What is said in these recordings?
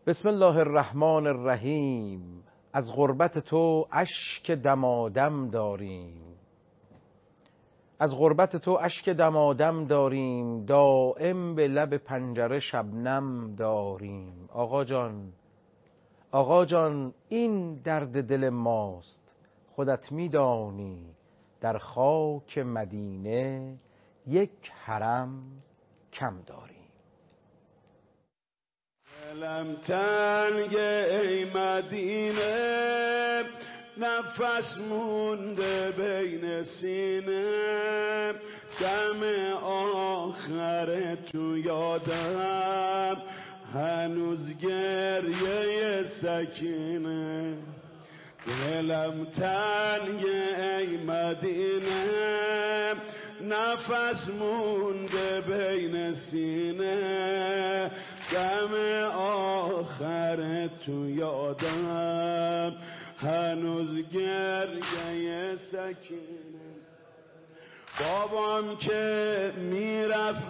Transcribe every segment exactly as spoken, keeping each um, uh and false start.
بسم الله الرحمن الرحیم. از غربت تو اشک دمادم داریم، از غربت تو اشک دمادم داریم، دائم به لب پنجره شبنم داریم. آقا جان آقا جان این درد دل ماست، خودت میدانی در خاک مدینه یک حرم کم داریم. دلم تنگ ای مدینه، نفس مونده بین سینه، دم آخر تو یادم هنوز گریه سکینه. دلم تنگ ای مدینه، نفس مونده بین سینه، دم آخر تو یادم هنوز گریه سکینه. بابام که میرفت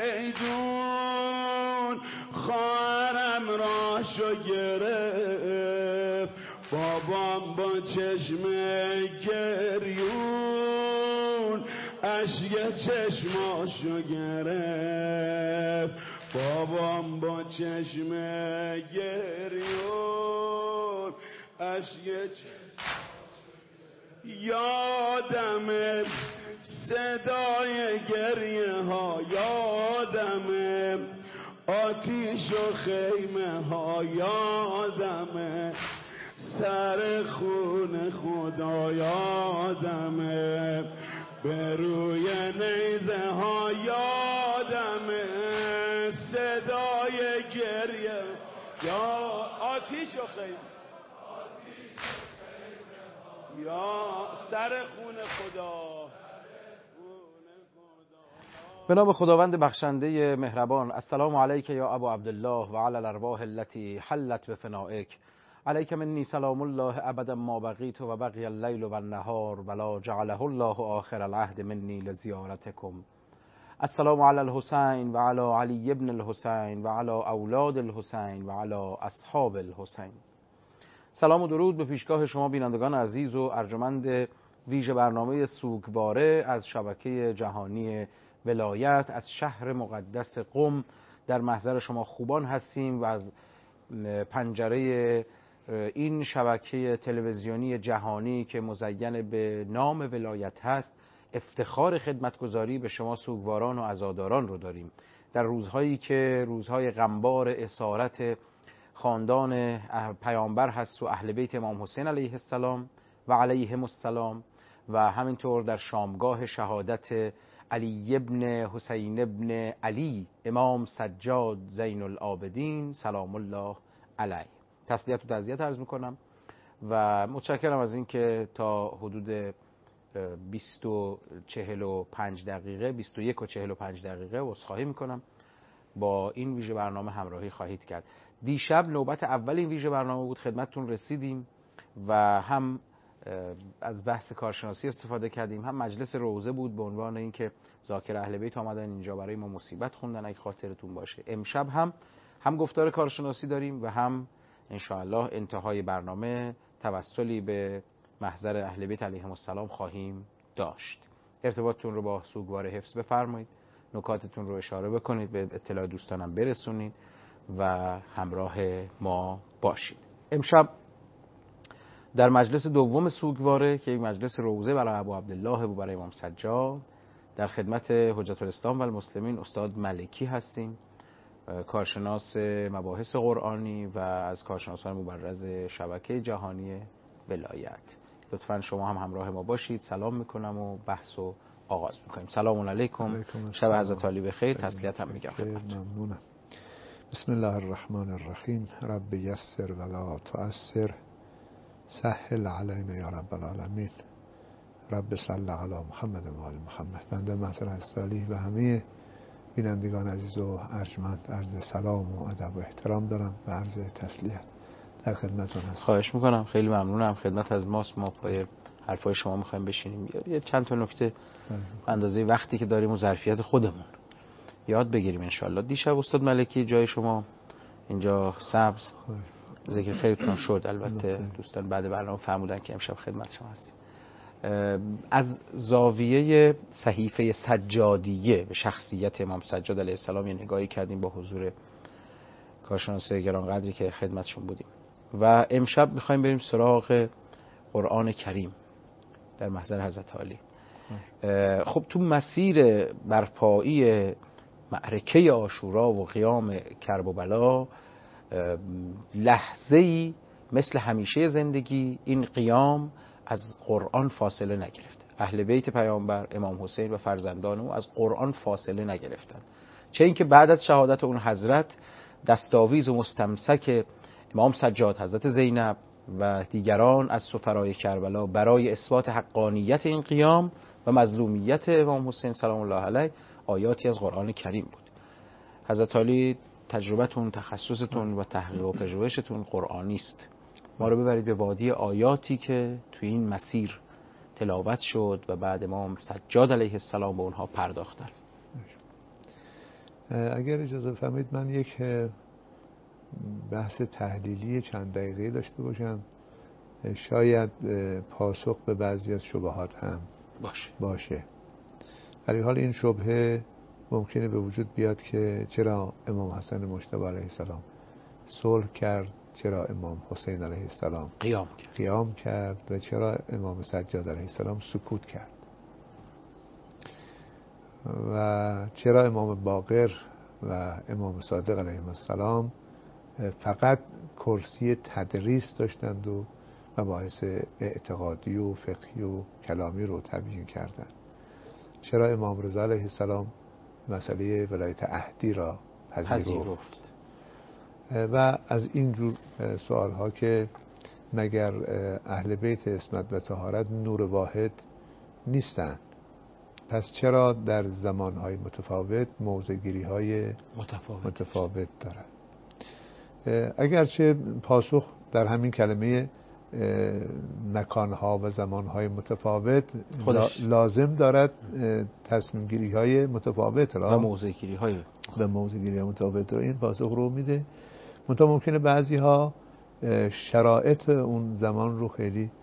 میدون، خواهرم راشو گرفت، بابام با چشم گریون اشک چشماشو گرفت، بابام با چشم گریون اشک چشماشو یادمه، صدای گریه ها یادمه، آتیش و خیمه ها یادمه، سر خون خدا یادمه، به روی نیزه ها یادمه، صدای گریه یا آتیش و خیمه یا سر خون خدا. به نام خداوند بخشنده مهربان. السلام علیک یا ابا عبدالله و علی الارواح التي حلت بفنائک. علیک منی سلام الله ابدا ما بقیت و بقی اللیل و النهار ولا جعله الله آخر العهد منی لزیارتکم. السلام علی الحسین و علی علی ابن الحسین و علی اولاد الحسین و علی اصحاب الحسین. سلام و درود به پیشگاه شما بینندگان عزیز و ارجمند ویژه برنامه سوگواره از شبکه جهانی ولایت. از شهر مقدس قم در محضر شما خوبان هستیم و از پنجره این شبکه تلویزیونی جهانی که مزین به نام ولایت هست افتخار خدمتگزاری به شما سوگواران و عزاداران رو داریم در روزهایی که روزهای غمبار اسارت خاندان پیامبر هست و اهل بیت امام حسین علیه السلام و علیهم السلام، و همینطور در شامگاه شهادت علی ابن حسین ابن علی امام سجاد زین العابدین سلام الله علیه. تسلیت و تعزیت عرض میکنم و متشکرم از این که تا حدود بیست و چهل و پنج دقیقه بیست و یک و چهل و پنج دقیقه عذرخواهی میکنم با این ویژه برنامه همراهی خواهید کرد. دیشب نوبت اول این ویژه برنامه بود، خدمتتون رسیدیم و هم از بحث کارشناسی استفاده کردیم، هم مجلس روزه بود به عنوان اینکه ذاکر اهل بیت آمدن اینجا برای ما مصیبت خوندن اگه خاطرتون باشه. امشب هم هم گفتار کارشناسی داریم و هم انشاءالله انتهای برنامه توسلی به محضر اهل بیت علیهم السلام خواهیم داشت. ارتباطتون رو با سوگوار حفظ بفرمایید، نکاتتون رو اشاره بکنید، به اطلاع دوستانم برسونید و همراه ما باشید. امشب در مجلس دوم سوگواره که یک مجلس روزه برای ابو عبدالله و برای امام سجاد در خدمت حجت الاسلام و المسلمین استاد ملکی هستیم، کارشناس مباحث قرآنی و از کارشناسان مبرز شبکه جهانی ولایت. لطفاً شما هم همراه ما باشید. سلام میکنم و بحث و آغاز میکنیم. سلام علیکم، شب حضرت علی بخیر، تسلیت هم میگم خدمت. ممنونم. بسم الله الرحمن الرحیم. رب یسر ولا تعسر، سهل علینا یا رب العالمین. رب صل علی محمد و آل محمد. بنده محضر حضرت و همه بینندگان عزیز و ارجمند عرض سلام و ادب و احترام دارم و عرض تسلیت در خدمتتون هستم. خواهش میکنم، خیلی ممنونم. خدمت از ماست، ما پای حرفای شما میخوایم بشینیم. یه چند تا نکته اندازه وقتی که داریم و ظرفیت خودمون یاد بگیریم انشالله. دیشب استاد ملکی جای شما اینجا سبز ذکر خیرتون شد. البته دوستان بعد برنامه فهمودن که امشب خدمت شما هستیم. از زاویه صحیفه سجادیه به شخصیت امام سجاد علیه السلام یه نگاهی کردیم با حضور کارشناسای گرانقدری که خدمتشون بودیم و امشب میخوایم بریم سراغ قرآن کریم در محضر حضرت علی. خب تو مسیر برپایی معرکه عاشورا و قیام کرب و بلا لحظه‌ای مثل همیشه زندگی این قیام از قرآن فاصله نگرفته. اهل بیت پیامبر امام حسین و فرزندان او از قرآن فاصله نگرفتن، چه اینکه بعد از شهادت اون حضرت دستاویز و مستمسک امام سجاد، حضرت زینب و دیگران از سفرای کربلا برای اثبات حقانیت این قیام و مظلومیت امام حسین سلام الله علیه آیاتی از قرآن کریم بود. حضرت علی تجربتون، تخصصتون و تحقیق و پژوهشتون قرآنی است. ما رو ببرید به وادی آیاتی که توی این مسیر تلاوت شد و بعد امام سجاد علیه السلام به اونها پرداختن. اگر اجازه فرمایید من یک بحث تحلیلی چند دقیقه داشته باشم، شاید پاسخ به بعضی از شبهات هم باشه باشه ولی حال این شبهه ممکنه به وجود بیاد که چرا امام حسن مجتبی علیه السلام صلح کرد، چرا امام حسین علیه السلام قیام کرد. قیام کرد و چرا امام سجاد علیه السلام سکوت کرد و چرا امام باقر و امام صادق علیه السلام فقط کرسی تدریس داشتند و مباحث اعتقادی و فقهی و کلامی رو تبیین کردند. چرا امام رضا علیه السلام مسئله ولایت عهدی را پذیرفت و از این جور سوال ها که مگر اهل بیت عصمت و طهارت نور واحد نیستند، پس چرا در زمانهای متفاوت موضع‌گیری های متفاوت, متفاوت دارد؟ اگرچه پاسخ در همین کلمه مکانها و زمانهای متفاوت خودش لازم دارد تصمیم گیری های متفاوت را و موضع گیری های و موضع گیری های متفاوت را این پاسخ رو میده. منتها ممکنه بعضی ها شرایط اون زمان رو خیلی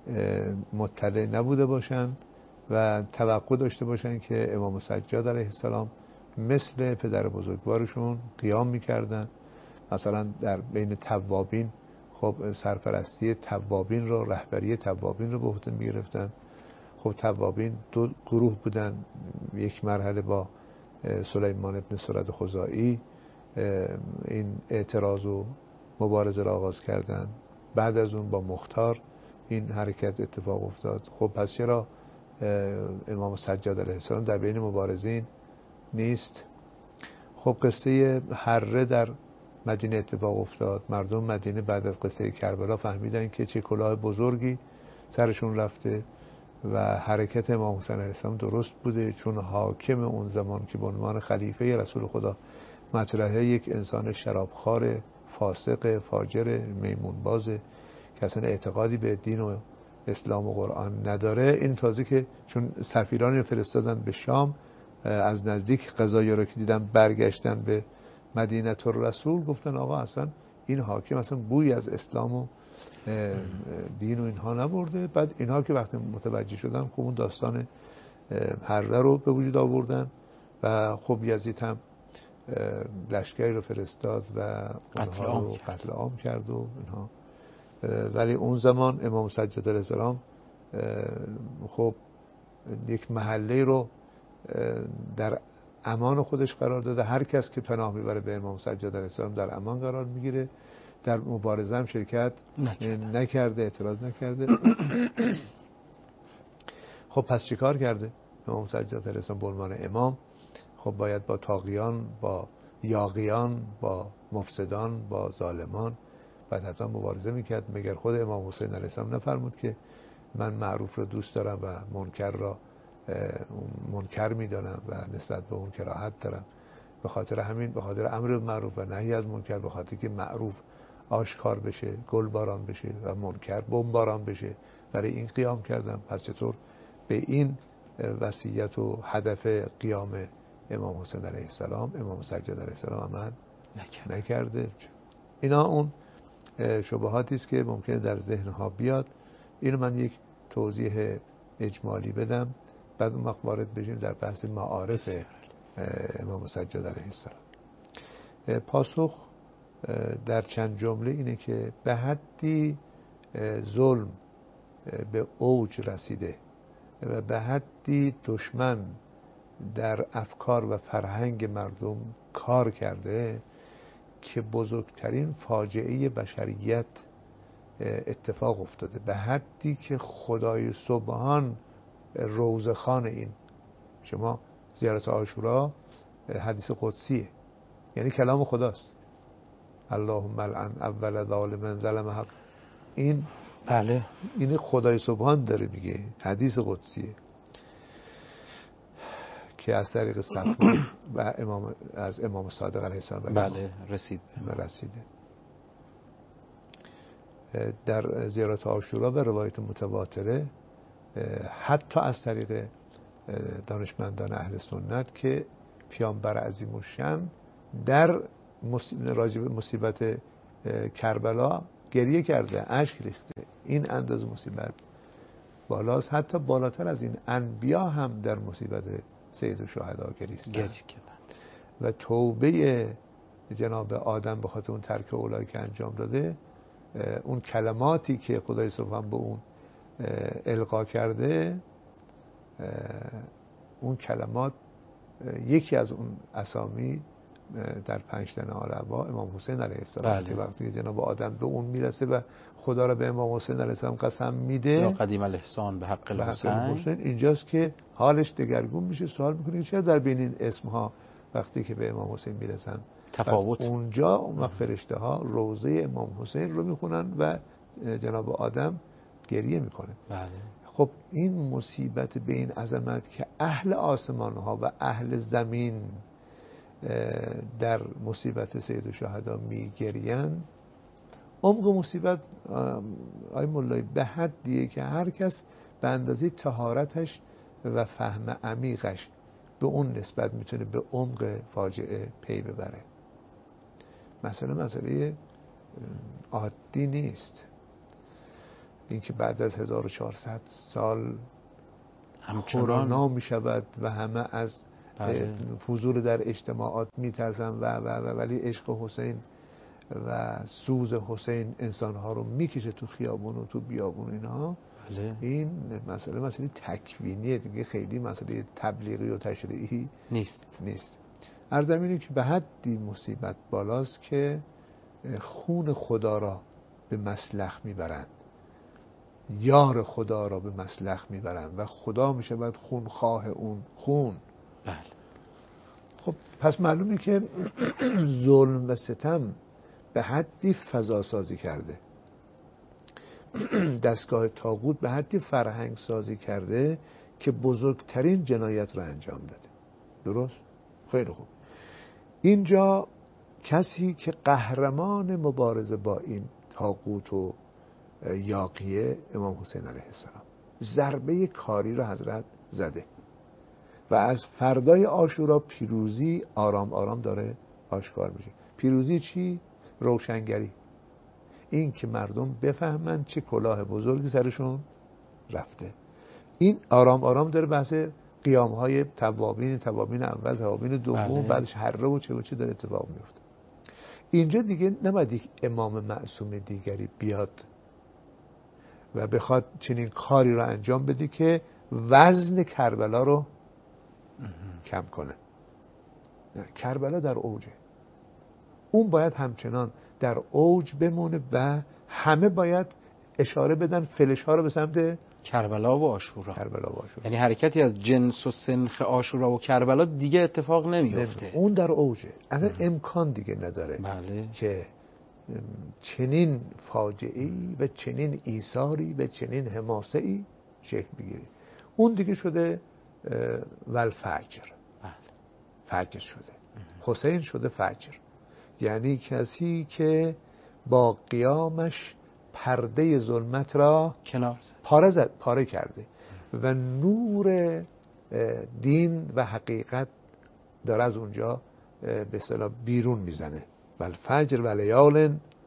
مطلع نبوده باشن و توقع داشته باشن که امام سجاد علیه السلام مثل پدر بزرگوارشون قیام میکردن. مثلا در بین توابین خب سرپرستی توابین رو، رهبری توابین رو به عهده میگرفتن. خب توابین دو گروه بودن، یک مرحله با سلیمان ابن سرد خزاعی این اعتراض و مبارزه را آغاز کردن، بعد از اون با مختار این حرکت اتفاق افتاد. خب پس چرا امام سجاد علیه السلام در بین مبارزین نیست؟ خب قصه حره در مدینه اتفاق افتاد. مردم مدینه بعد از قصه کربلا فهمیدن که چه کلاه بزرگی سرشون رفته و حرکت امام حسین علیه السلام درست بوده، چون حاکم اون زمان که به عنوان خلیفه رسول خدا مطرحه یک انسان شرابخوار، فاسق، فاجر، میمونباز که اصلا اعتقادی به دین و اسلام و قرآن نداره. این تازه که چون سفیرانی رو فرستادن به شام، از نزدیک قضایی رو که دیدن برگشتن به مدینه الرسول، گفتن آقا اصلا این حاکم اصلا بوی از اسلام و دین و اینها نبرده. بعد اینها که وقتی متوجه شدن خب اون داستان حره رو به وجود آوردن و خب یزید هم لشکری رو فرستاد و اونها رو قتل عام کرد و اینها. ولی اون زمان امام سجاد علیه السلام خب یک محله رو در امان خودش قرار داده. هر کس که پناه میبره به امام سجاد علیه السلام در امان قرار میگیره. در مبارزه هم شرکت نکرده, نکرده اعتراض نکرده. خب پس چیکار کرده امام سجاد علیه السلام به عنوان امام؟ خب باید با طاغیان، با یاغیان، با مفسدان، با ظالمان باید حتما مبارزه میکرد. مگر خود امام حسین علیه السلام نفرمود که من معروف رو دوست دارم و منکر را منکر میدانم و نسبت به اون کراهت دارم؟ به خاطر همین، به خاطر امر معروف و نهی از منکر، به خاطر که معروف آشکار بشه، گل باران بشه و منکر بمباران بشه، برای این قیام کردم. پس چطور به این وصیت و هدف قیام امام حسین علیه السلام امام سجاد علیه السلام عمل نکرده؟ اینا اون شبهاتی است که ممکنه در ذهنها بیاد. اینو من یک توضیح اجمالی بدم، بعد اون وقت وارد بشیم در بحث معارف امام سجاد علیه السلام. پاسخ در چند جمله اینه که به حدی ظلم به اوج رسیده و به حدی دشمن در افکار و فرهنگ مردم کار کرده که بزرگترین فاجعه بشریت اتفاق افتاده، به حدی که خدای سبحان روزخان این. شما زیارت عاشورا حدیث قدسیه، یعنی کلام خداست. اللهم لعن اول ظالم ظلم حق. این بله این خدای سبحان داره میگه، حدیث قدسیه که از طریق صفوان و امام از امام صادق علیه السلام بله رسید رسیده. در زیارت عاشورا به روایت متواتره حتی از طریق دانشمندان اهل سنت که پیامبر عظیم الشأن در راجع به مصیبت کربلا گریه کرده، اشک ریخته. این اندازه مصیبت بالاست، حتی بالاتر از این انبیا هم در مصیبت سید الشهدا گریستن و توبه جناب آدم به خاطر اون ترک اولایی که انجام داده، اون کلماتی که خدای سبحان به اون القا کرده، اون کلمات یکی از اون اسامی در پنج تن آل عبا امام حسین علیه السلام بله. که وقتی جناب آدم به اون میرسه و خدا را به امام حسین علیه السلام قسم میده یا قدیم الاحسان به حق الحسین، اینجاست که حالش دگرگون میشه. سوال میکنه چرا در بین این اسمها وقتی که به امام حسین میرسن تفاوت؟ اونجا اون فرشته ها روضه امام حسین رو میخونن و جناب آدم گریه میکنه. بله. خب این مصیبت به این عظمت که اهل آسمان ها و اهل زمین در مصیبت سید الشهدا میگرین، عمق مصیبت آی مولای به حدیه که هر کس به اندازه طهارتش و فهم عمیقش به اون نسبت میتونه به عمق فاجعه پی ببره. مثلا مسئله عادی نیست اینکه بعد از هزار و چهارصد سال کرونا میشود و همه از بله. حضور در اجتماعات میترسن و, و, و ولی عشق حسین و سوز حسین انسانها رو میکشه تو خیابون و تو بیابون اینها. بله. این مسئله مسئله تکوینیه دیگه، خیلی مسئله تبلیغی و تشریعی نیست نیست. عرض اینه که به حدی مصیبت بالاست که خون خدا را به مسلخ میبرند، یار خدا را به مسلخ میبرند و خدا میشود خونخواه اون خون. بله. خب پس معلومه که ظلم و ستم به حدی فضا سازی کرده، دستگاه طاغوت به حدی فرهنگ سازی کرده که بزرگترین جنایت را انجام داده. درست؟ خیلی خوب. اینجا کسی که قهرمان مبارزه با این طاغوت و یاغیه امام حسین علیه السلام، ضربه کاری را حضرت زده و از فردای عاشورا پیروزی آرام آرام داره آشکار میشه. پیروزی چی؟ روشنگری. این که مردم بفهمن چه کلاه بزرگی سرشون رفته. این آرام آرام داره بحث قیامهای توابین، توابین اول، توابین دوم، بعدش حره و چه و چه داره اتفاق میفته. اینجا دیگه نباید یک امام معصوم دیگری بیاد و بخواد چنین کاری رو انجام بده که وزن کربلا رو کم کنه. کربلا در اوجه، اون باید همچنان در اوج بمونه و همه باید اشاره بدن فلش ها رو به سمت کربلا و عاشورا. کربلا و عاشورا. یعنی حرکتی از جنس و سنخ عاشورا و کربلا دیگه اتفاق نمیفته. اون در اوجه، اصلا امکان دیگه نداره بله. که چنین فاجعه‌ای و چنین ایثاری و چنین حماسه‌ای شکل بگیره. اون دیگه شده والفجر. بله. فجر شده. حسین شده فجر، یعنی کسی که با قیامش پرده ظلمت را کنار زد، پاره زد، پاره کرده و نور دین و حقیقت داره از اونجا به اصطلاح بیرون میزنه. والفجر و لیال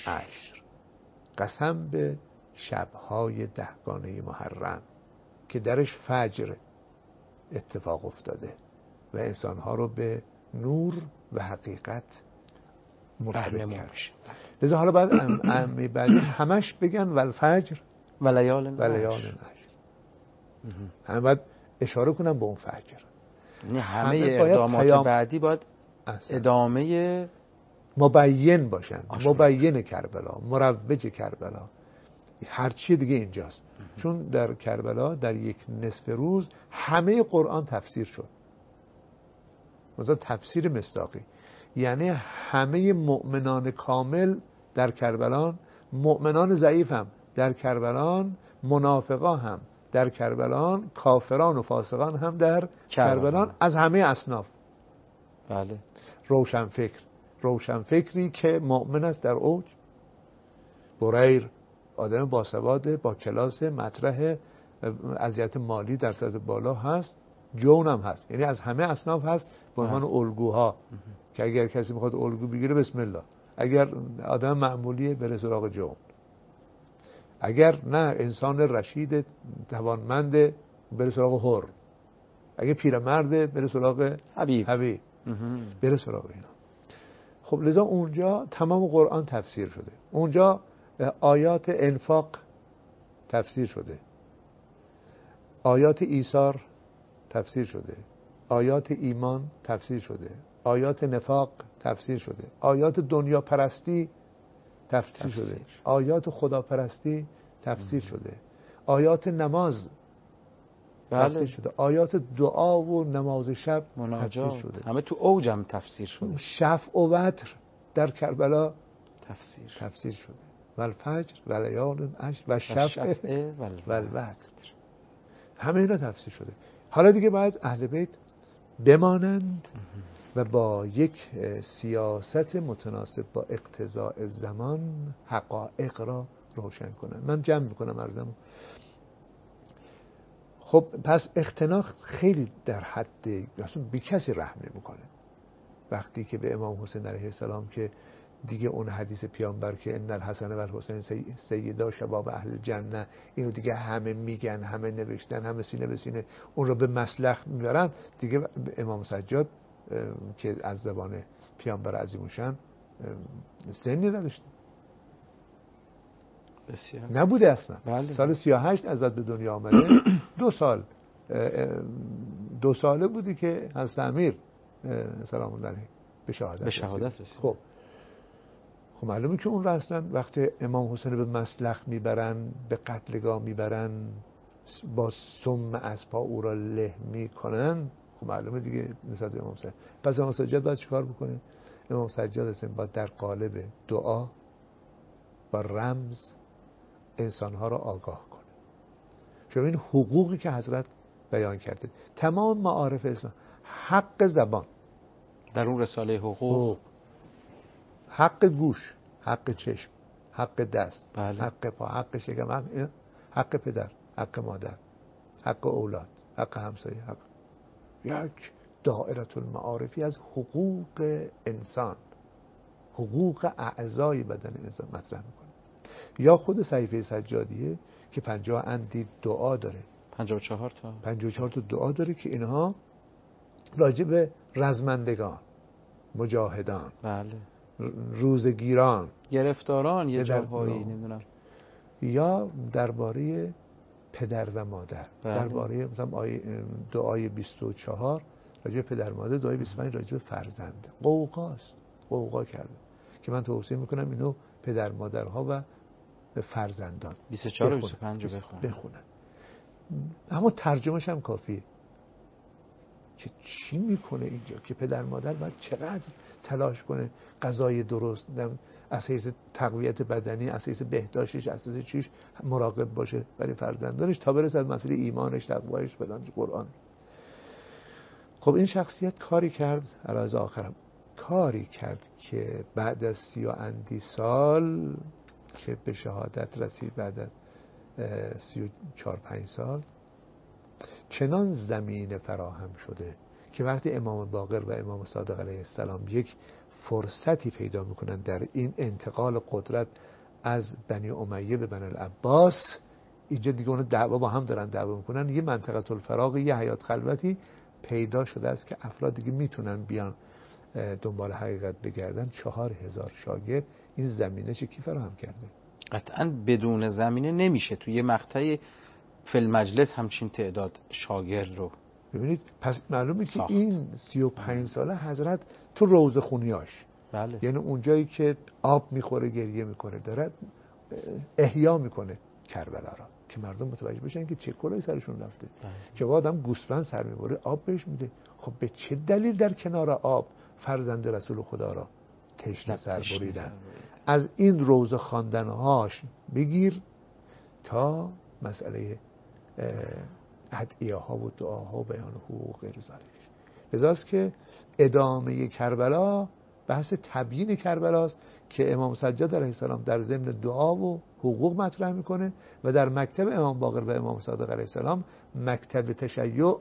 عشر، قسم به شبهای دهگانه محرم که درش فجر اتفاق افتاده و انسانها رو به نور و حقیقت مرتبط کرد. لذا حالا بعد ام بعدی همش بگن والفجر و لیال و لیال عشر، همه باید اشاره کنم به اون فجر. یعنی همه اقدامات پیام... بعدی باید اصلا. ادامه مبین باشن، مبین کربلا، مروج کربلا، هر چی دیگه اینجاست. چون در کربلا در یک نصف روز همه قرآن تفسیر شد، مثلا تفسیر مصداقی، یعنی همه مؤمنان کامل در کربلا، مؤمنان ضعیف هم در کربلا، منافقان هم در کربلا، کافران و فاسقان هم در کربلا، از همه اصناف. بله. روشن فکر، روشن فکری که مؤمن است در اوج، بریر آدم باسواد با کلاس، مطرح، اذیت مالی در سطح بالا هست، جون هم هست، یعنی از همه اصناف هست به عنوان الگوها که اگر کسی میخواد الگو بگیره بسم الله، اگر آدم معمولیه بره سراغ جون، اگر نه انسان رشید توانمند بره سراغ حر، اگر پیرمرد بره سراغ حبیب حبیب بره سراغ اینا. خب لذا اونجا تمام قرآن تفسیر شده، اونجا آیات انفاق تفسیر شده، آیات ایثار تفسیر شده، آیات ایمان تفسیر شده، آیات نفاق تفسیر شده، آیات دنیا پرستی تفسیر, تفسیر. شده، آیات خدا پرستی تفسیر مم. شده، آیات نماز بله. تفسیر شده، آیات دعا و نماز شب مناجات تفسیر شده، همه تو اوجم تفسیر شده، شفع و وتر در کربلا تفسیر تفسیر شده، والفجر و لیال عشر و شفع و الوتر، همه اینا تفسیر شده. حالا دیگه باید اهل بیت بمانند و با یک سیاست متناسب با اقتضاء زمان حقایق را روشن کنن. من جمع میکنم عرضم. خب پس اختناق خیلی در حد اصلا بی کسی رحم نمیکنه. وقتی که به امام حسین علیه السلام که دیگه اون حدیث پیامبر که ان الحسن و الحسین سیدا شباب اهل جنه، اینو دیگه همه میگن، همه نوشتن، همه سینه به سینه اون رو به مسلخ میبرن، دیگه امام سجاد که از زبان پیامبر عظیم‌الشأن سنی نداشت، بسیار نبوده اصلا. بله. سال سی و هشت ازت به دنیا آمده، دو سال دو ساله بودی که حضرت امیر سلام الله علیه به شهادت به شهادت رسید. خب خب معلومه که اون را اصلا وقتی امام حسین به مسلخ میبرن، به قتلگاه میبرن، با سم اسبا او را له میکنن، خب معلومه دیگه نسبت به امام حسین. پس امام سجاد باید چیکار بکنه؟ امام سجاد اصلا باید در قالب دعا با رمز انسانها را آگاه کنه. شما این حقوقی که حضرت بیان کرده، تمام معارف اسلام، حق زبان در اون رساله حقوق, حقوق. حق گوش، حق چشم، حق دست، بله. حق پا، حق شکم، حق, حق پدر، حق مادر، حق اولاد، حق همسایه، حق یک دائره المعارفی از حقوق انسان، حقوق اعضای بدن انسان مطرح میکنه. یا خود صحیفه سجادیه که پنجاه اندی دعا داره، پنجاه و چهار تا پنجاه و چهار تا دعا داره که اینها راجع به رزمندگان، مجاهدان، بله، روزگیران، گرفتاران، یه جاهایی نمیدونم، یا درباره پدر و مادر، بله. درباره مثلا دعای بیست و چهار راجع به پدر مادر، دعای بیست و پنج راجع به فرزند. قوقاست، قوقا کرده که من توصیه میکنم اینو پدر مادرها و فرزندان بیست و چهار و بیست و پنج رو بخونن. بخونن. اما ترجمهش هم کافیه که چی میکنه اینجا که پدر مادر باید چقدر تلاش کنه غذای درست، اساس تقویت بدنی، اساس بهداشتش، اساس چیش مراقب باشه برای فرزندانش تا برسه از مسئله ایمانش، تقوایش، بدن قرآن. خب این شخصیت کاری کرد، علاوه آخرم کاری کرد که بعد از سی و اندی سال که به شهادت رسید، بعد از سی و چهار پنج سال چنان زمین فراهم شده که وقتی امام باقر و امام صادق علیه السلام یک فرصتی پیدا میکنن در این انتقال قدرت از بنی امیه به بنی العباس. اینجا دیگه اون دعوا با هم دارن دعوا میکنن. یه منطقه الفراغ، یه حیات خلوتی پیدا شده است که افراد دیگه میتونن بیان دنبال حقیقت بگردن. چهار هزار شاگرد. این زمینه چه کی فراهم کرده؟ قطعا بدون زمینه نمیشه توی یه مقطع فیلم مجلس همچین تعداد شاگرد رو ببینید. پس معلومه که ساخت. این سی و پنج ساله حضرت تو روضه خونیاش، بله. یعنی اونجایی که آب میخوره گریه میکنه، داره احیا میکنه کربلا را که مردم متوجه بشن که چه کلایی سرشون رفته. بله. که با آدم گوسفند سر میبره آب بهش میده. خب به چه دلیل در کنار آب فرزند رسول خدا را تشنه سر بریدن؟ از این روضه خواندنهاش بگیر تا مسئله ادعیه ها و دعاها و بیان حقوق غیر ذالک. لذاست که ادامه کربلا بحث تبیین کربلاست که امام سجاد علیه السلام در ضمن دعا و حقوق مطرح میکنه و در مکتب امام باقر و امام صادق علیه السلام مکتب تشیع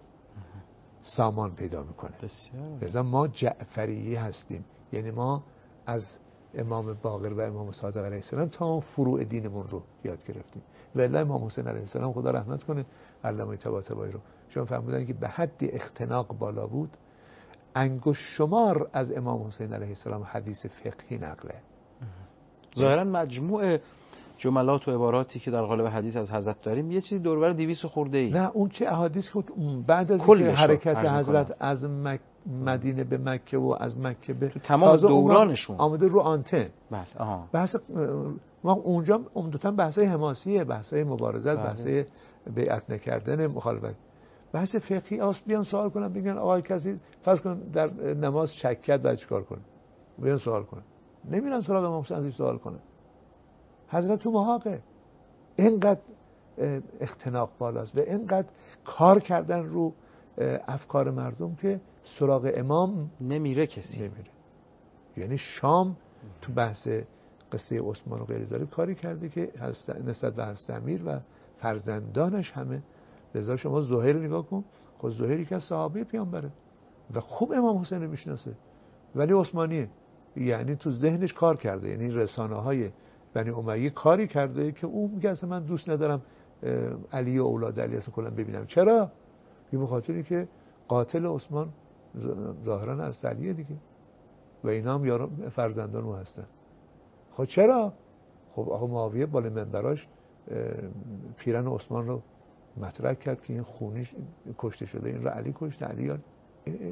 سامان پیدا میکنه. لذا ما جعفری هستیم، یعنی ما از امام باقر و امام صادق علیه السلام تا فروع دینمون رو یاد گرفتیم. والله امام حسین علیه السلام خدا رحمت کنه علامه طباطبایی رو شما فهمیدن که به حد اختناق بالا بود. انگشت شمار از امام حسین علیه السلام حدیث فقهی نقله. ظاهرا مجموع جملات و عباراتی که در قالب حدیث از حضرت داریم یه چیزی دور و بر دویست خورده ای. نه اون چه احادیث که بعد از حرکت حضرت از مک... مدینه به مکه و از مکه به تو تمام دورانشون آمده رو آنتن. بله. آها. بحث ما اونجا عمدتاً بحث‌های حماسیه، بحث‌های مبارزه، بله. بحث‌های بیعت نکردن، مخالفت. بحث فقهی است بیان سوال کنن بگن آقای کسی فرض کن در نماز شک کرد بعد چیکار کنه؟ بیان سوال کنن. نمیرن سراغ امام حسین ازش سوال کنن. حضرت تو محاقه. اینقدر اختناق بالاست و اینقدر کار کردن رو افکار مردم که سراغ امام نمیره کسی. نمیره. یعنی شام تو بحث قصه عثمان و غیر ذالک کاری کرده که نسبت به حضرت امیر و فرزندانش همه. لذا شما زهیر نگاه کن، خود زهیری که از صحابه پیامبره و خوب امام حسین رو میشناسه ولی عثمانیه، یعنی تو ذهنش کار کرده. یعنی رسانه های بنی امیه کاری کرده که اون میگه اصلا من دوست ندارم علی و اولاد علی اصلا کلا ببینم. چرا؟ به خاطری که قاتل عثمان ظاهرا از علیه دیگه و اینا هم یارو فرزندان او هستن. خب چرا؟ خب آقا معاویه بالا منبراش پیرن عثمان رو مطرح کرد که این خونیش کشته شده، این رو علی کشته. علی اه اه اه.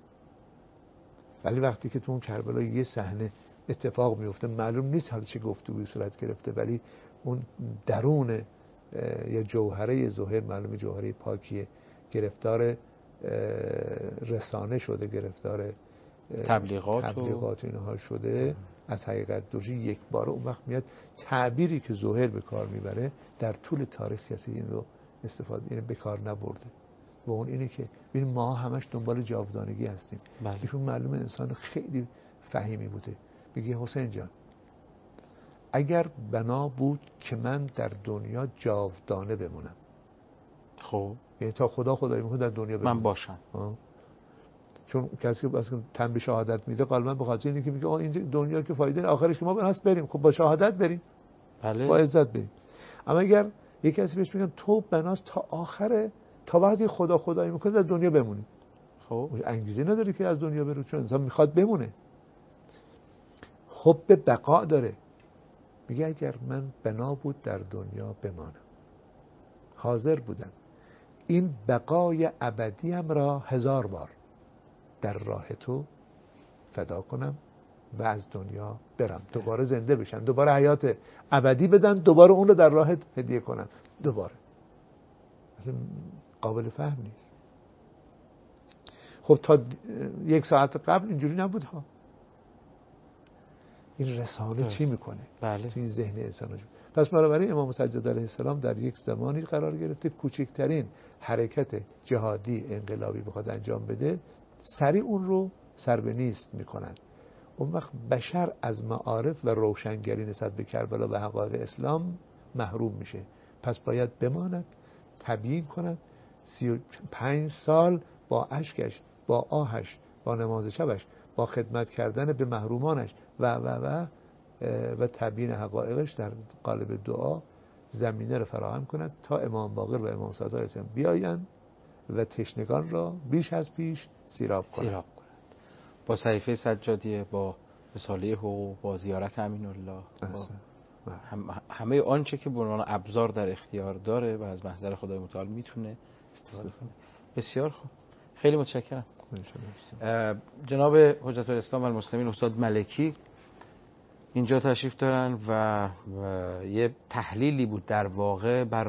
ولی وقتی که تو اون کربلا یه صحنه اتفاق میفته معلوم نیست حالا چه گفتگویی صورت گرفته ولی اون درون یا جوهره زهیر معلومه جوهره پاکیه، گرفتار رسانه شده، گرفتار تبلیغات, تبلیغات و اینها شده. از حقیقت دوشی یک بار اون وقت میاد تعبیری که زهیر به کار میبره در طول تاریخ کسی این رو استفاده این به کار نبرده و اون اینه که ببین ما همش دنبال جاودانگی هستیم. بله. ایشون معلومه انسان خیلی فهیمی بوده. میگه حسین جان اگر بنا بود که من در دنیا جاودانه بمونم، خب یعنی تا خدا خدایی میکنه در دنیا بمونم من باشم آه. چون کسی که اصلا تن به شهادت میده غالبا به خاطر اینه که میگه آه این دنیا که فایده آخرش که ما بناس بریم، خب با شهادت بریم. بله. با عزت بریم. اما اگر یک کسی بهش میگن تو بناس تا آخره تا وقتی خدا خدایی میکنه در دنیا بمونی، خب انگیزه نداره که از دنیا بره چون انسان میخواد بمونه. خب به بقا داره. میگه اگر من بنا بود در دنیا بمانم حاضر بودم این بقای ابدیم را هزار بار در راه تو فدا کنم و از دنیا برم، دوباره زنده بشم، دوباره حیات ابدی بدن، دوباره اون رو در راهت هدیه کنم، دوباره. اصلا قابل فهم نیست. خب تا یک ساعت قبل اینجوری نبود ها. این رسانه دست. چی میکنه؟ بله. تو این ذهن انسان. پس بنابراین امام سجاد علیه السلام در یک زمانی قرار گرفته کوچکترین حرکت جهادی انقلابی بخواد انجام بده سریع اون رو سر به نیست میکنن. اون وقت بشر از معارف و روشنگری نسبت به کربلا و حقایق اسلام محروم میشه. پس باید بماند، تبیین کند. سی و پنج سال با اشکش، با آهش، با نماز شبش، با خدمت کردن به محرومانش و و و و تبیین حقایقش در قالب دعا زمینه رو فراهم کند تا امام باقر و امام صادق علیه السلام بیایند و تشنگان را بیش از پیش سیراب کنند. سیراب کنند. با صحیفه سجادیه، با رساله حقوق، با زیارت امین الله، با هم همه آنچه که به عنوان ابزار در اختیار داره و از محضر خدای متعال میتونه استفاده کنه. بسیار خوب، خیلی متشکرم. جناب حجت الاسلام و المسلمین استاد ملکی اینجا تشریف دارن و, و یه تحلیلی بود در واقع بر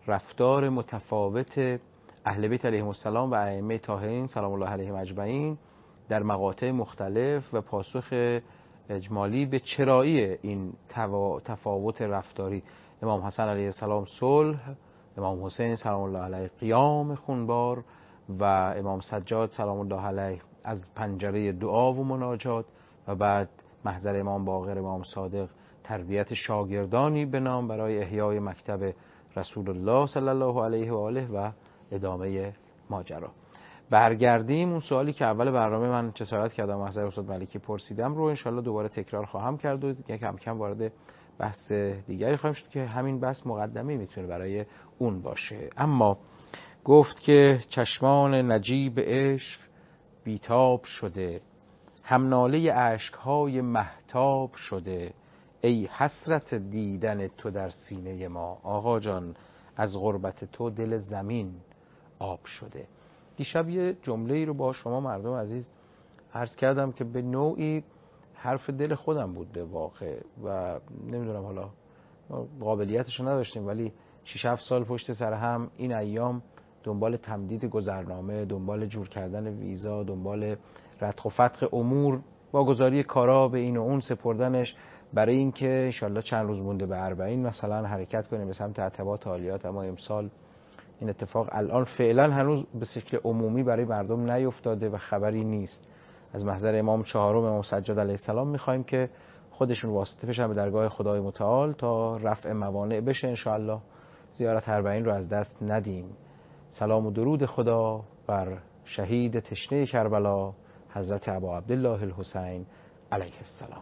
رفتار متفاوت اهل بیت علیهم السلام و ائمه طاهرین سلام الله علیهم اجمعین در مقاطع مختلف و پاسخ اجمالی به چرایی این تفاوت رفتاری. امام حسن علیه السلام صلح، امام حسین سلام الله علیه قیام خونبار و امام سجاد سلام الله علیه از پنجره دعا و مناجات و بعد محضر امام باقر امام صادق تربیت شاگردانی به نام برای احیای مکتب رسول الله صلی الله علیه و آله و ادامه ماجرا. برگردیم اون سوالی که اول برنامه من جسارت کردم محضر استاد ملکی پرسیدم رو انشالله دوباره تکرار خواهم کرد و دیگه کم کم وارد بحث دیگری خواهیم شد که همین بحث مقدمه میتونه برای اون باشه. اما گفت که چشمان نجیب عشق بیتاب شده، همناله عشقهای مهتاب شده، ای حسرت دیدن تو در سینه ما، آقا جان از غربت تو دل زمین آب شده. دیشب یه جمله ای رو با شما مردم عزیز عرض کردم که به نوعی حرف دل خودم بود به واقع و نمیدونم حالا قابلیتشو نداشتیم ولی شش هفت سال پشت سر هم این ایام دنبال تمدید گذرنامه، دنبال جور کردن ویزا، دنبال ردخ و فتق امور، واگذاری کارا به این و اون، سپردنش برای اینکه انشالله چند روز مونده به اربعین مثلا حرکت کنیم به سمت عتبات عالیات. اما امسال این اتفاق الان فعلا هنوز به شکل عمومی برای مردم نیفتاده و خبری نیست. از محضر امام چهارم امام سجاد علیه السلام میخوایم که خودشون واسطه بشن به درگاه خدای متعال تا رفع موانع بشه انشاءالله، زیارت اربعین رو از دست ندیم. سلام و درود خدا بر شهید تشنه کربلا حضرت ابا عبدالله الحسین علیه السلام.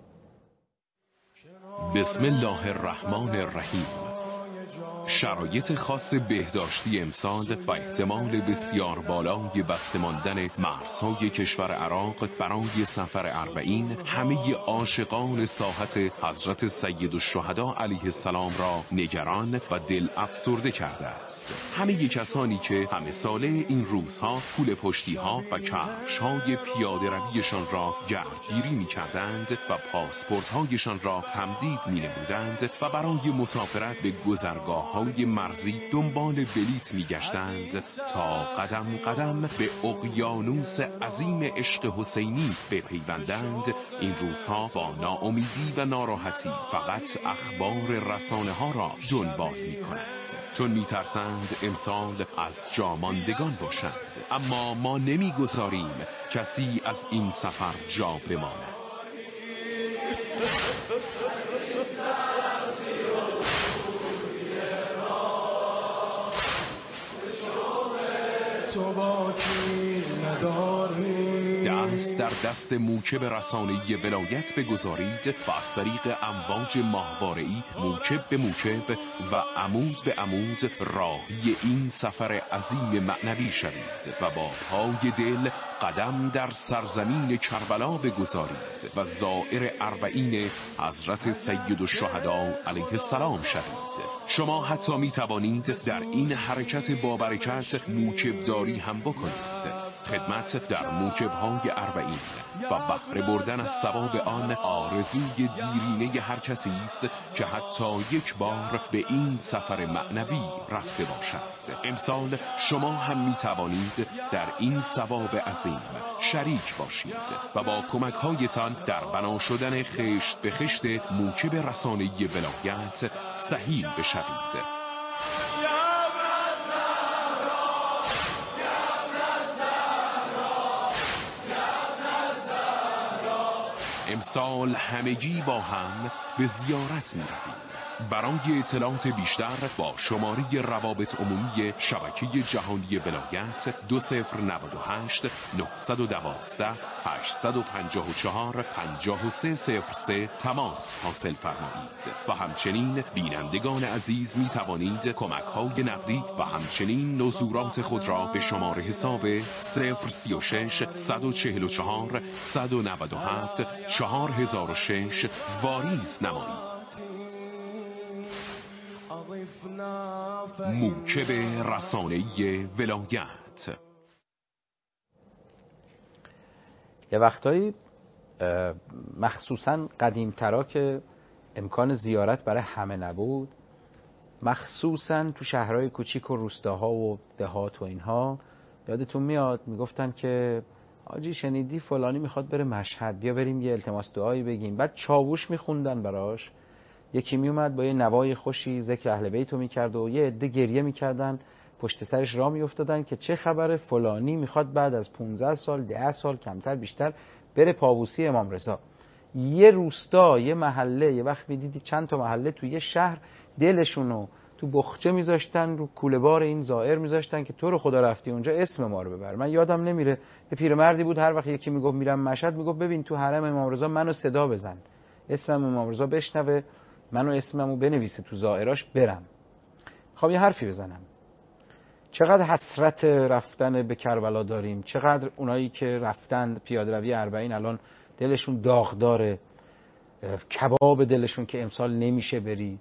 بسم الله الرحمن الرحیم. شرایط خاص بهداشتی امسال و احتمال بسیار بالای بسته ماندن مرزهای کشور عراق برای سفر اربعین همه عاشقان ساحت حضرت سید الشهدا علیه السلام را نگران و دل افسرده کرده است. همه کسانی که همه ساله این روزها پول پشتی ها و کفش های پیاده رویشان را گردگیری می کردند و پاسپورت هایشان را تمدید می نمودند و برای مسافرت به گذرگاه های مرزی دنبال بلیت می گشتند تا قدم قدم به اقیانوس عظیم عشق حسینی بپیوندند. این روزها با ناامیدی و ناراحتی فقط اخبار رسانه ها را دنبال می کنند، چون می ترسند امسال از جاماندگان باشند. اما ما نمی گذاریم کسی از این سفر جا بماند. دست در دست موکب رسانه‌ای ولایت بگذارید و از طریق امواج ماهواره‌ای موکب به موکب و عمود به عمود راهی این سفر عظیم معنوی شوید و با پای دل قدم در سرزمین کربلا بگذارید و زائر اربعین حضرت سید الشهدا علیه السلام شوید. شما حتی می توانید در این حرکت بابرکت موکبداری هم بکنید. خدمت در موکب‌های اربعین و بهره بردن از ثواب آن آرزوی دیرینه هر کسی است که حتی یک بار به این سفر معنوی رفته باشد. امسال شما هم می توانید در این ثواب عظیم شریک باشید و با کمک‌هایتان در بنا شدن خشت به خشت موکب رسانه‌ای ولایت سهیم بشوید. امسال همگی با هم به زیارت می رویم. برای اطلاعات بیشتر با شماره روابط عمومی شبکه جهانی ولایت دو صفر نود و هشت نه یک دو هشت پنج چهار پنج سه صفر سه تماس حاصل فرمایید و همچنین بینندگان عزیز می توانید کمک های نقدی و همچنین نزورات خود را به شماره حساب صفر سی و شش صد و چهل و چهار صد و نود و هفت چهار هزار و شش واریز نمایید. موکب رسانه‌ای ولایت. یه وقتایی مخصوصا قدیم‌ترا که امکان زیارت برای همه نبود، مخصوصا تو شهرهای کوچیک و روستاها و دهات و اینها، یادتون میاد میگفتن که آجی شنیدی فلانی میخواد بره مشهد، بیا بریم یه التماس دعایی بگیم. بعد چاووش میخوندن براش، یکی میومد با یه نوای خوشی ذکر اهل بیتو میکرد و یه عده گریه میکردن پشت سرش راه میافتادن که چه خبره، فلانی میخواد بعد از پانزده سال ده سال کمتر بیشتر بره پابوسی امام رضا. یه روستا، یه محله، یه وقت میدیدی چند تا محله تو یه شهر دلشونو تو بخچه میذاشتن، رو کوله بار این زائر میذاشتن که تو رو خدا رفتی اونجا اسم ما رو ببر. من یادم نمیره یه پیرمردی بود هر وقت یکی میگفت میرم مشهد میگفت ببین تو حرم امام رضا منو صدا بزن، اسم امام رضا بشنوه، منو اسممو بنویسه تو زائراش برم. خب یه حرفی بزنم، چقدر حسرت رفتن به کربلا داریم، چقدر اونایی که رفتن پیاده روی اربعین الان دلشون داغ داره، کباب دلشون که امسال نمیشه بری.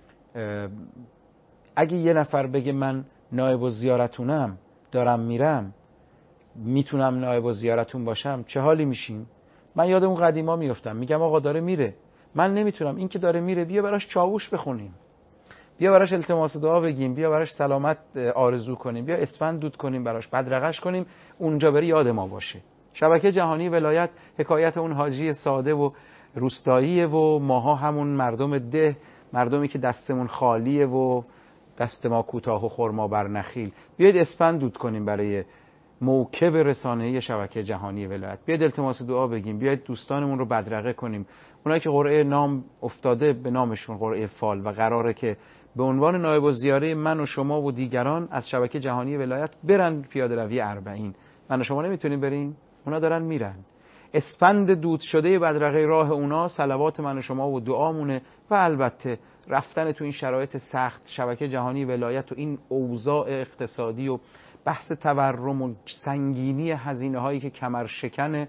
اگه یه نفر بگه من نایب الزیارتونم دارم میرم، میتونم نایب الزیارتون باشم، چه حالی میشیم؟ من یاد اون قدیما میافتم، میگم آقا داره میره، من نمیتونم، این که داره میره بیا براش چاووش بخونیم، بیا براش التماس دعا بگیم، بیا براش سلامت آرزو کنیم، بیا اسفند دود کنیم براش، بدرقش کنیم، اونجا بری یاد ما باشه. شبکه جهانی ولایت حکایت اون حاجی ساده و روستاییه و ماها همون مردم ده، مردمی که دستمون خالیه و دست ما کوتاه و خرما بر نخیل. بیاید اسفند دود کنیم برای موکب رسانه‌ای شبکه جهانی ولایت، بیاید التماس دعا بگیم، بیاید دوستانمون رو بدرقه کنیم، اونایی که قرعه نام افتاده به نامشون، قرعه فال، و قراره که به عنوان نایب الزیاره من و شما و دیگران از شبکه جهانی ولایت برن پیاده روی اربعین. من و شما نمیتونیم بریم، اونا دارن میرن. اسفند دود شده بدرقه راه اونا صلوات من و شما و دعامونه، و البته رفتن تو این شرایط سخت شبکه جهانی ولایت و این اوضاع اقتصادی و بحث تورم و سنگینی هزینه هایی که کمر شکنه.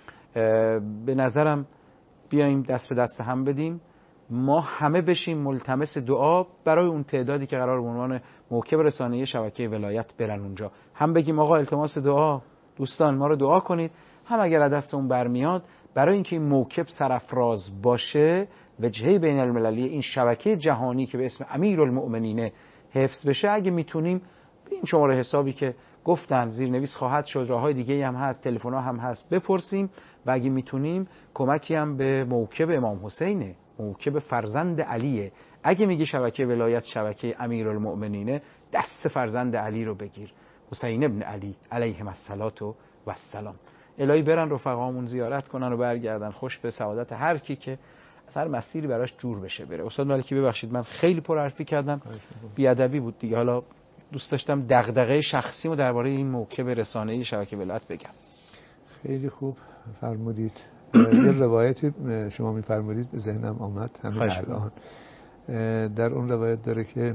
به نظرم بیایم دست به دست هم بدیم، ما همه بشیم ملتمس دعا برای اون تعدادی که قرار به عنوان موکب رسانه‌ای شبکه ولایت برن اونجا، هم بگیم آقا التماس دعا، دوستان ما رو دعا کنید، هم اگر از دست اون برمیاد برای اینکه این موکب سرافراز باشه، وجهه بین المللی این شبکه جهانی که به اسم امیرالمؤمنین حفظ بشه، اگه میتونیم این شماره حسابی که گفتن زیرنویس خواهد شد، راههای دیگه هم هست، تلفن‌ها هم هست، بپرسیم، و اگه میتونیم کمکی هم به موکب امام حسینه، موکب فرزند علیه. اگه میگی شبکه ولایت شبکه امیرالمؤمنینه، دست فرزند علی رو بگیر، حسین ابن علی علیهم الصلاه و السلام. الهی برن رفقامون زیارت کنن و برگردن خوش به سعادت هر کی که از هر مسیری براش جور بشه بره. استاد ملکی ببخشید من خیلی پر حرفی کردم، بیادبی بود دیگه. حالا دوست داشتم دغدغه شخصیمو درباره این موکب رسانه‌ای شبکه ولایت بگم. خیلی خوب فرمودید. یه روایتی شما میفرمودید به ذهنم آمد همین الان. در اون روایت داره که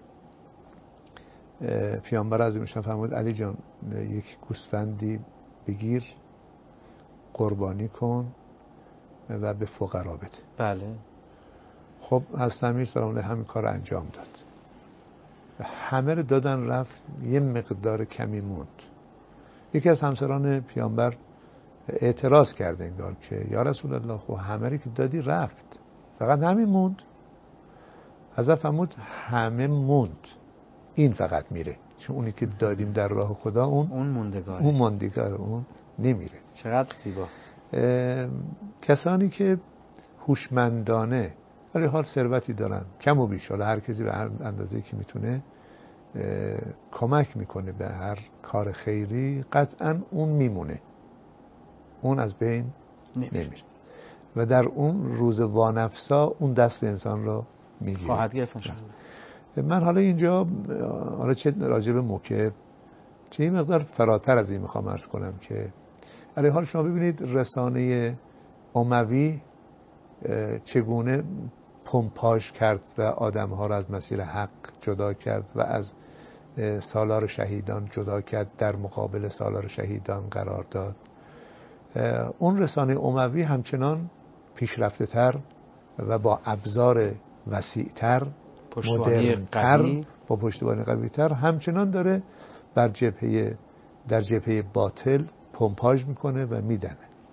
پیامبر عظیم الشان فرمود علی جان یک گوسفندی بگیر قربانی کن و به فقرا بده. بله. خب حضرت امیر سلام علیه همین کار انجام داد، همه رو دادن رفت، یه مقدار کمی موند. یکی از همسران پیامبر اعتراض کرده انگار که یا رسول الله خب همه رو که دادی رفت، فقط همین موند. حضرت فرمود همه موند، این فقط میره، چون اونی که دادیم در راه خدا اون اون موندگاره، اون موندگاره، اون نمیره. چقدر زیبا. کسانی که هوشمندانه ولی حال ثروتی دارن، کم و بیش، حالا هر کسی به هر اندازه‌ای که میتونه کمک میکنه به هر کار خیری، قطعا اون میمونه، اون از بین نمیره. و در اون روز وانفسا اون دست انسان رو میگیره. خواهد گرفت ان من حالا اینجا حالا چه راجع به موکب چه این مقدار فراتر از این میخوام عرض کنم که علی حال شما ببینید رسانه اموی چگونه پمپاژ کرد و آدمها را از مسیر حق جدا کرد و از سالار شهیدان جدا کرد، در مقابل سالار شهیدان قرار داد. اون رسانه اموی همچنان پیشرفته تر و با ابزار وسیع‌تر، مدرن‌تر، با پشتوانه قوی‌تر همچنان داره بر جبهه در جبهه باطل پمپاژ میکنه و میدنه.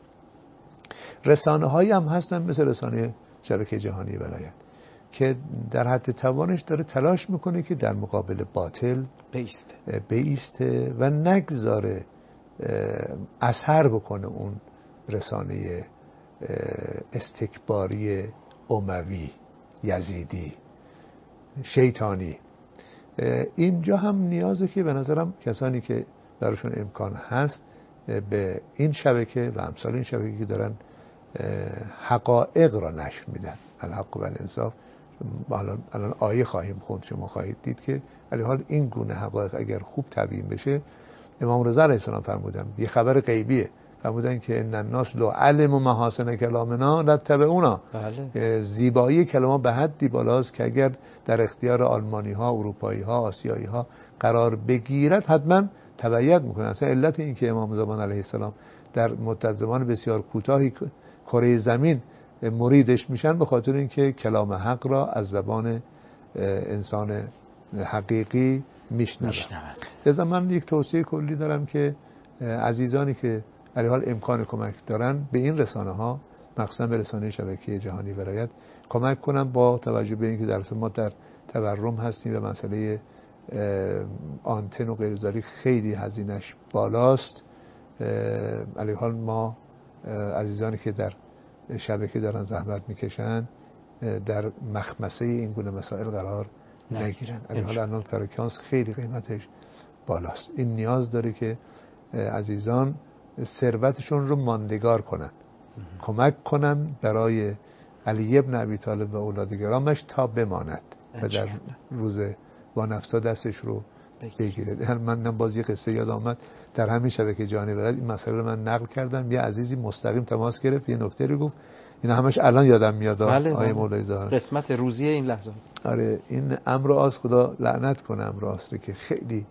رسانه هایی هم هستن مثل رسانه شبکه جهانی ولایت که در حد توانش داره تلاش میکنه که در مقابل باطل بیسته بیسته و نگذاره اثر بکنه اون رسانه استکباری اموی یزیدی شیطانی. اینجا هم نیازه که به نظرم کسانی که براشون امکان هست به این شبکه و امثال این شبکه که دارن حقایق را نشر میدن، الحق و الانصاف. الان الان آیه خواهیم خوند، شما خواهید دید که علی حال این گونه حقایق اگر خوب تبیین بشه، امام رضا علیه السلام فرمودن یه خبر غیبیه، فرمودن که ان الناس لو علموا محاسن کلامنا لاتبعونا. بله. زیبایی کلام به حدی بالاست که اگر در اختیار آلمانی ها، اروپایی ها، آسیایی ها قرار بگیرد حتما تبعیت میکنن. اصلا علت این که امام زمان علیه السلام در مدت زمان بسیار کوتاهی کره زمین مریدش میشن به خاطر اینکه کلام حق را از زبان انسان حقیقی میشنوند. لذا من یک توصیه کلی دارم که عزیزانی که علی حال امکان کمک دارن به این رسانه ها، مخصوصا به رسانه شبکه جهانی ولایت کمک کنن، با توجه به اینکه در ما در تورم هستیم و مسئله آنتن و غیرزاری خیلی هزینه‌اش بالاست. علی حال ما عزیزانی که در شبکه دارن زحمت میکشن در مخمسه این گونه مسائل قرار نگیرن. علی حال الان فرکانس خیلی قیمتش بالاست. این نیاز داره که عزیزان ثروتشون رو ماندگار کنن، کمک کنن برای علی ابن ابی طالب و اولاد گرامش تا بماند و در روز با نفسا دستش رو بگیره. من باز یه قصه یاد آمد، در همین شبکه جهانی ولایت این مسئله رو من نقل کردم. یه عزیزی مستقیم تماس گرفت، یه نکته رو گفت، اینا همش الان یادم میاد. بله آیه مولای زهرا قسمت روزی این لحظه. آره این امر آس، خدا لعنت کنه امر آس رو که خیلی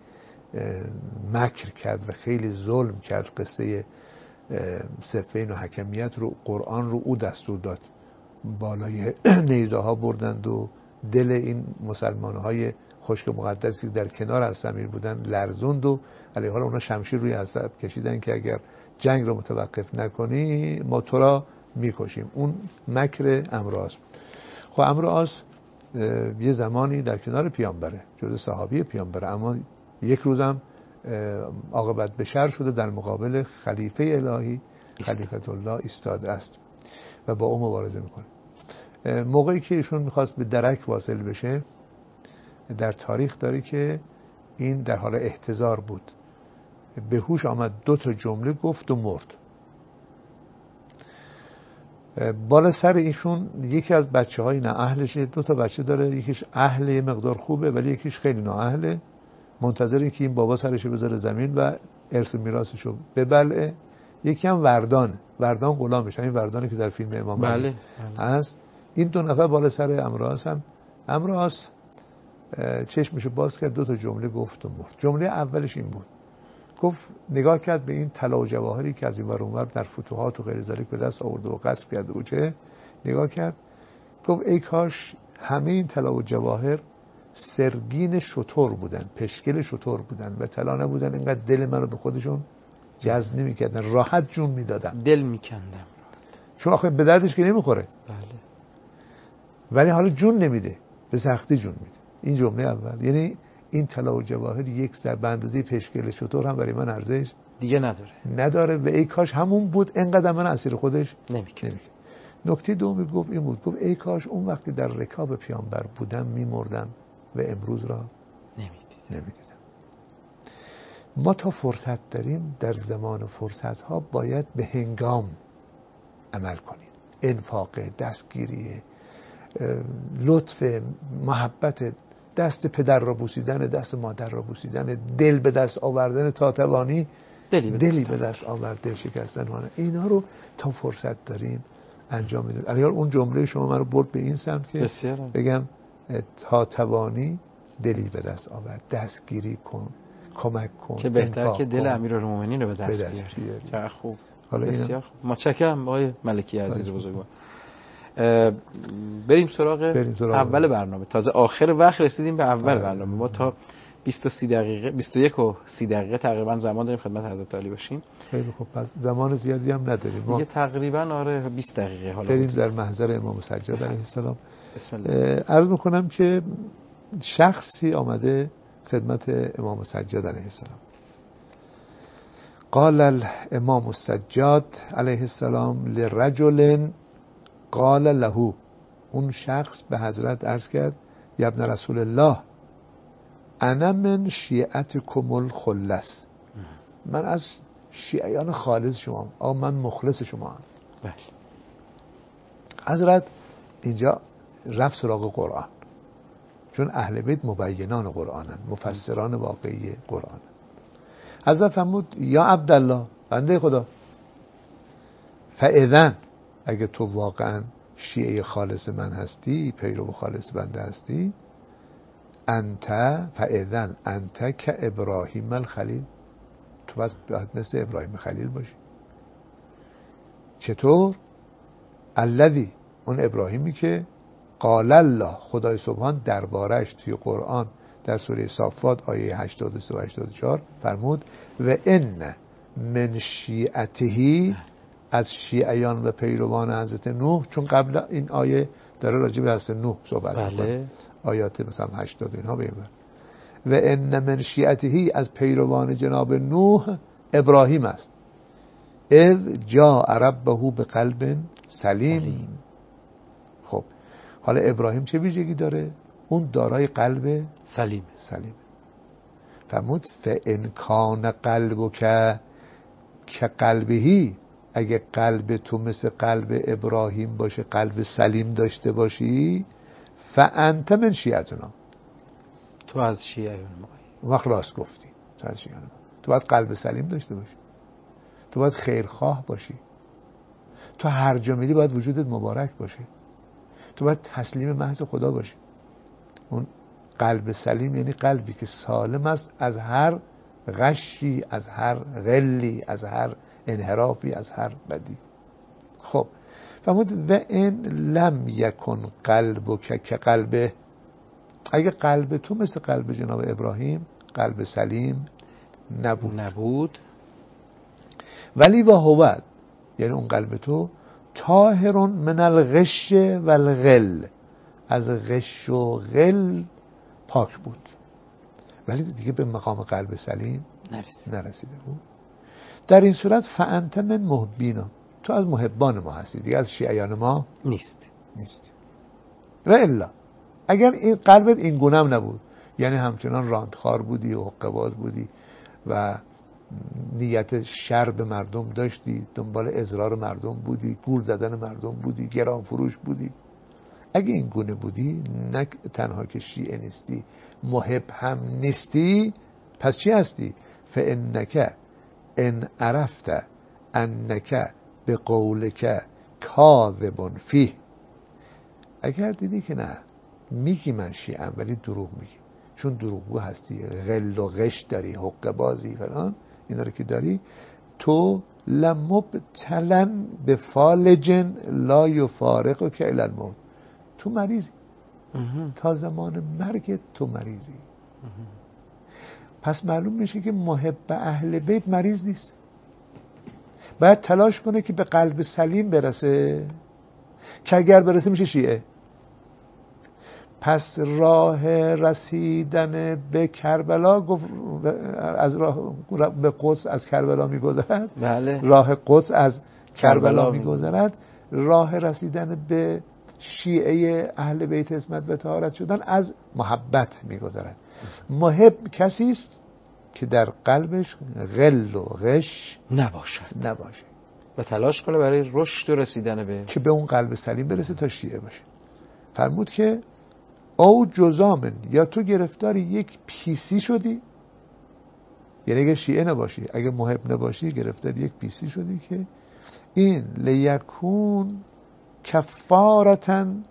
مکر کرد و خیلی ظلم کرد. قصه صفین و حکمیت رو قرآن رو او دستور داد، بالای نیزه ها بردند و دل این مسلمان های خشک مقدسی در کنار از سمیر بودن لرزوند و علی حال اونا شمشیر روی اسد کشیدن که اگر جنگ رو متوقف نکنی ما تو را میکشیم. اون مکر امراض بود. خب امراض یه زمانی در کنار پیامبره، جز صحابی پیامبره، اما یک روزم عاقبت به شر شده، در مقابل خلیفه الهی خلیفت الله ایستاده است و با او مبارزه میکنه. موقعی که ایشون میخواست به درک واصل بشه، در تاریخ داره که این در حال احتضار بود، به هوش آمد، دو تا جمله گفت و مرد. بالا سر ایشون یکی از بچه های نه اهلشه، دو تا بچه داره، یکیش اهل یه مقدار خوبه ولی یکیش خیلی نه اهله، منتظره که این بابا سرشو بذاره زمین و ارث و میراثشو ببلعه. یکی هم وردان وردان غلامش، این وردانی که در فیلم امام بله هست. این دو نفر بالا سر امراض هم امراض چشمشو باز کرد، دو تا جمله گفت و مرد. جمله اولش این بود، گفت نگاه کرد به این طلا و جواهری که از این ور اونور در فتوحات و غیر ذالک به دست آورده و غصب کرده و چه نگاه کرد، گفت ای کاش همه این طلا و جواهر سرگین شتر بودن، پشکل شتر بودن و طلا نبودن، اینقدر دل منو به خودشون جذب نمی‌کردن، راحت جون میدادن، دل میکندم، چون آخه به دردش که نمیخوره. بله. ولی حالا جون نمیده، به سختی جون میده. این جمله اول، یعنی این طلا و جواهر یک ذره به اندازه پشکل شتر هم برای من ارزش دیگه نداره نداره و ای کاش همون بود، اینقدر من اسیر خودش نمیکنه. نکته دومی گفت این بود، گفت ای کاش اون وقتی در رکاب پیامبر بودم میمردم و امروز را نمیدیدم نمیدیدم. ما تا فرصت داریم در زمان فرصت ها باید به هنگام عمل کنیم. انفاق، دستگیری، لطف، محبت، دست پدر را بوسیدن، دست مادر را بوسیدن، دل به دست آوردن تا توانی دلی به دلی دست, به دست آورد، دل شکستن مانه. اینا رو تا فرصت داریم انجام میدیم. اگر اون جمله شما من رو برد به این سمت که بسیار. بگم تا توانی دلی به دست آورد، دستگیری کن، کمک کن. چه بهتر که دل امیرالمومنین رو به دست بیاری. چقدر خوب. حالا بسیار خوب. متشکرم آقای ملکی عزیز بزرگوار. بریم سراغ, بریم سراغ اول برنامه. تازه آخر وقت رسیدیم به اول آه. برنامه. ما تا بیست و سه دقیقه بیست و یک و سی دقیقه تقریبا زمان داریم خدمت حضرت عالی باشیم. خیلی خوب. پس زمان زیادی هم نداریم. ما دیگه تقریبا آره بیست دقیقه حالا بریم در محضر امام سجاد علیه السلام. عرض میکنم که شخصی آمده خدمت امام سجاد علیه السلام. قال الامام السجاد علیه السلام لرجل قال له، اون شخص به حضرت عرض کرد یا ابن رسول الله انا من شیعتکم الخلص، من از شیعیان خالص شما، آقا من مخلص شما هم. بله. حضرت اینجا رفت سراغ قرآن، چون اهل بیت مبینان قرآنن، مفسران واقعی قرآن. حضرت فرمود یا عبدالله، بنده خدا، فاذن، اگه تو واقعا شیعه خالص من هستی، پیرو خالص بنده هستی، انت فاذن انت که ابراهیم الخلیل، تو بس باید مثل ابراهیم خلیل باشی. چطور؟ الذی، اون ابراهیمی که قال الله، خدای سبحان دربارش توی قرآن در سوره صافات آیه هشتاد و سه و هشتاد و چهار فرمود و ان من شیعته، از شیعیان و پیروان حضرت نوح، چون قبل این آیه داره راجع به حضرت نوح صحبت می‌کنه. بله. آیات مثلا هشتاد اینها بیان. و ان من شیعته، از پیروان جناب نوح ابراهیم است. اذ جاء ربه بقلب سلیم. سلیم. خب حالا ابراهیم چه ویژگی داره؟ اون دارای قلب سلیم. سلیم. فرمود فان کان قلبک که قلبهی، اگه قلب تو مثل قلب ابراهیم باشه، قلب سلیم داشته باشی، فانت من شیعتنا، تو از شیعه ما. وقت راست گفتی، تو از شیعه ما. تو باید قلب سلیم داشته باشی، تو باید خیرخواه باشی، تو هر جا میری باید وجودت مبارک باشه، تو باید تسلیم محض خدا باشی. اون قلب سلیم یعنی قلبی که سالم است از هر غشی، از هر غلی، از هر انحرافی، از هر بدی. خب فرمود و ان لم یکن قلبک که قلبه، اگه قلب تو مثل قلب جناب ابراهیم، قلب سلیم نبود نبود ولی و هو، یعنی اون قلب تو طاهر من الغش و الغل، از غش و غل پاک بود، ولی دیگه به مقام قلب سلیم نرسید. نرسیده بود. در این صورت فانت من محبینا، تو از محبان ما هستی، دیگه از شیعیان ما نیست نیست. و الا، اگر این قلبت این گونه هم نبود، یعنی همچنان راندخار بودی و حقه‌باز بودی و نیت شر به مردم داشتی، دنبال اضرار مردم بودی، گول زدن مردم بودی، گران فروش بودی، اگه این گونه بودی، نه تنها که شیعه نیستی، محب هم نیستی، پس چی هستی؟ فانک ان عرفت انک به قولک کاذب فیه، اگر دیدی که نه میگی من شیعه‌ام ولی دروغ میگی، چون دروغگو هستی، غل و غش داری، حقه بازی فلان، اینا رو که داری، تو لمبتلن به فالج لا یفارقک الی الموت، تو مریضی، تا زمان مرگت تو مریضی. پس معلوم میشه که محب اهل بیت مریض نیست، باید تلاش کنه که به قلب سلیم برسه، که اگر برسه میشه شیعه. پس راه رسیدن به کربلا، گفت از راه به قدس از کربلا میگذرد. بله. راه قدس از کربلا میگذرد. راه رسیدن به شیعه اهل بیت عصمت و طهارت شدن از محبت میگذرد. محب کسی است که در قلبش غل و غش نباشد نباشه و تلاش کنه برای رشد و رسیدن به که به اون قلب سلیم برسه تا شیعه باشه. فرمود که او جزامن، یا تو گرفتار یک پیسی شدی، یعنی اگه شیعه نباشی، اگه محب نباشی، گرفتار یک پیسی شدی که این لیکون کفارتن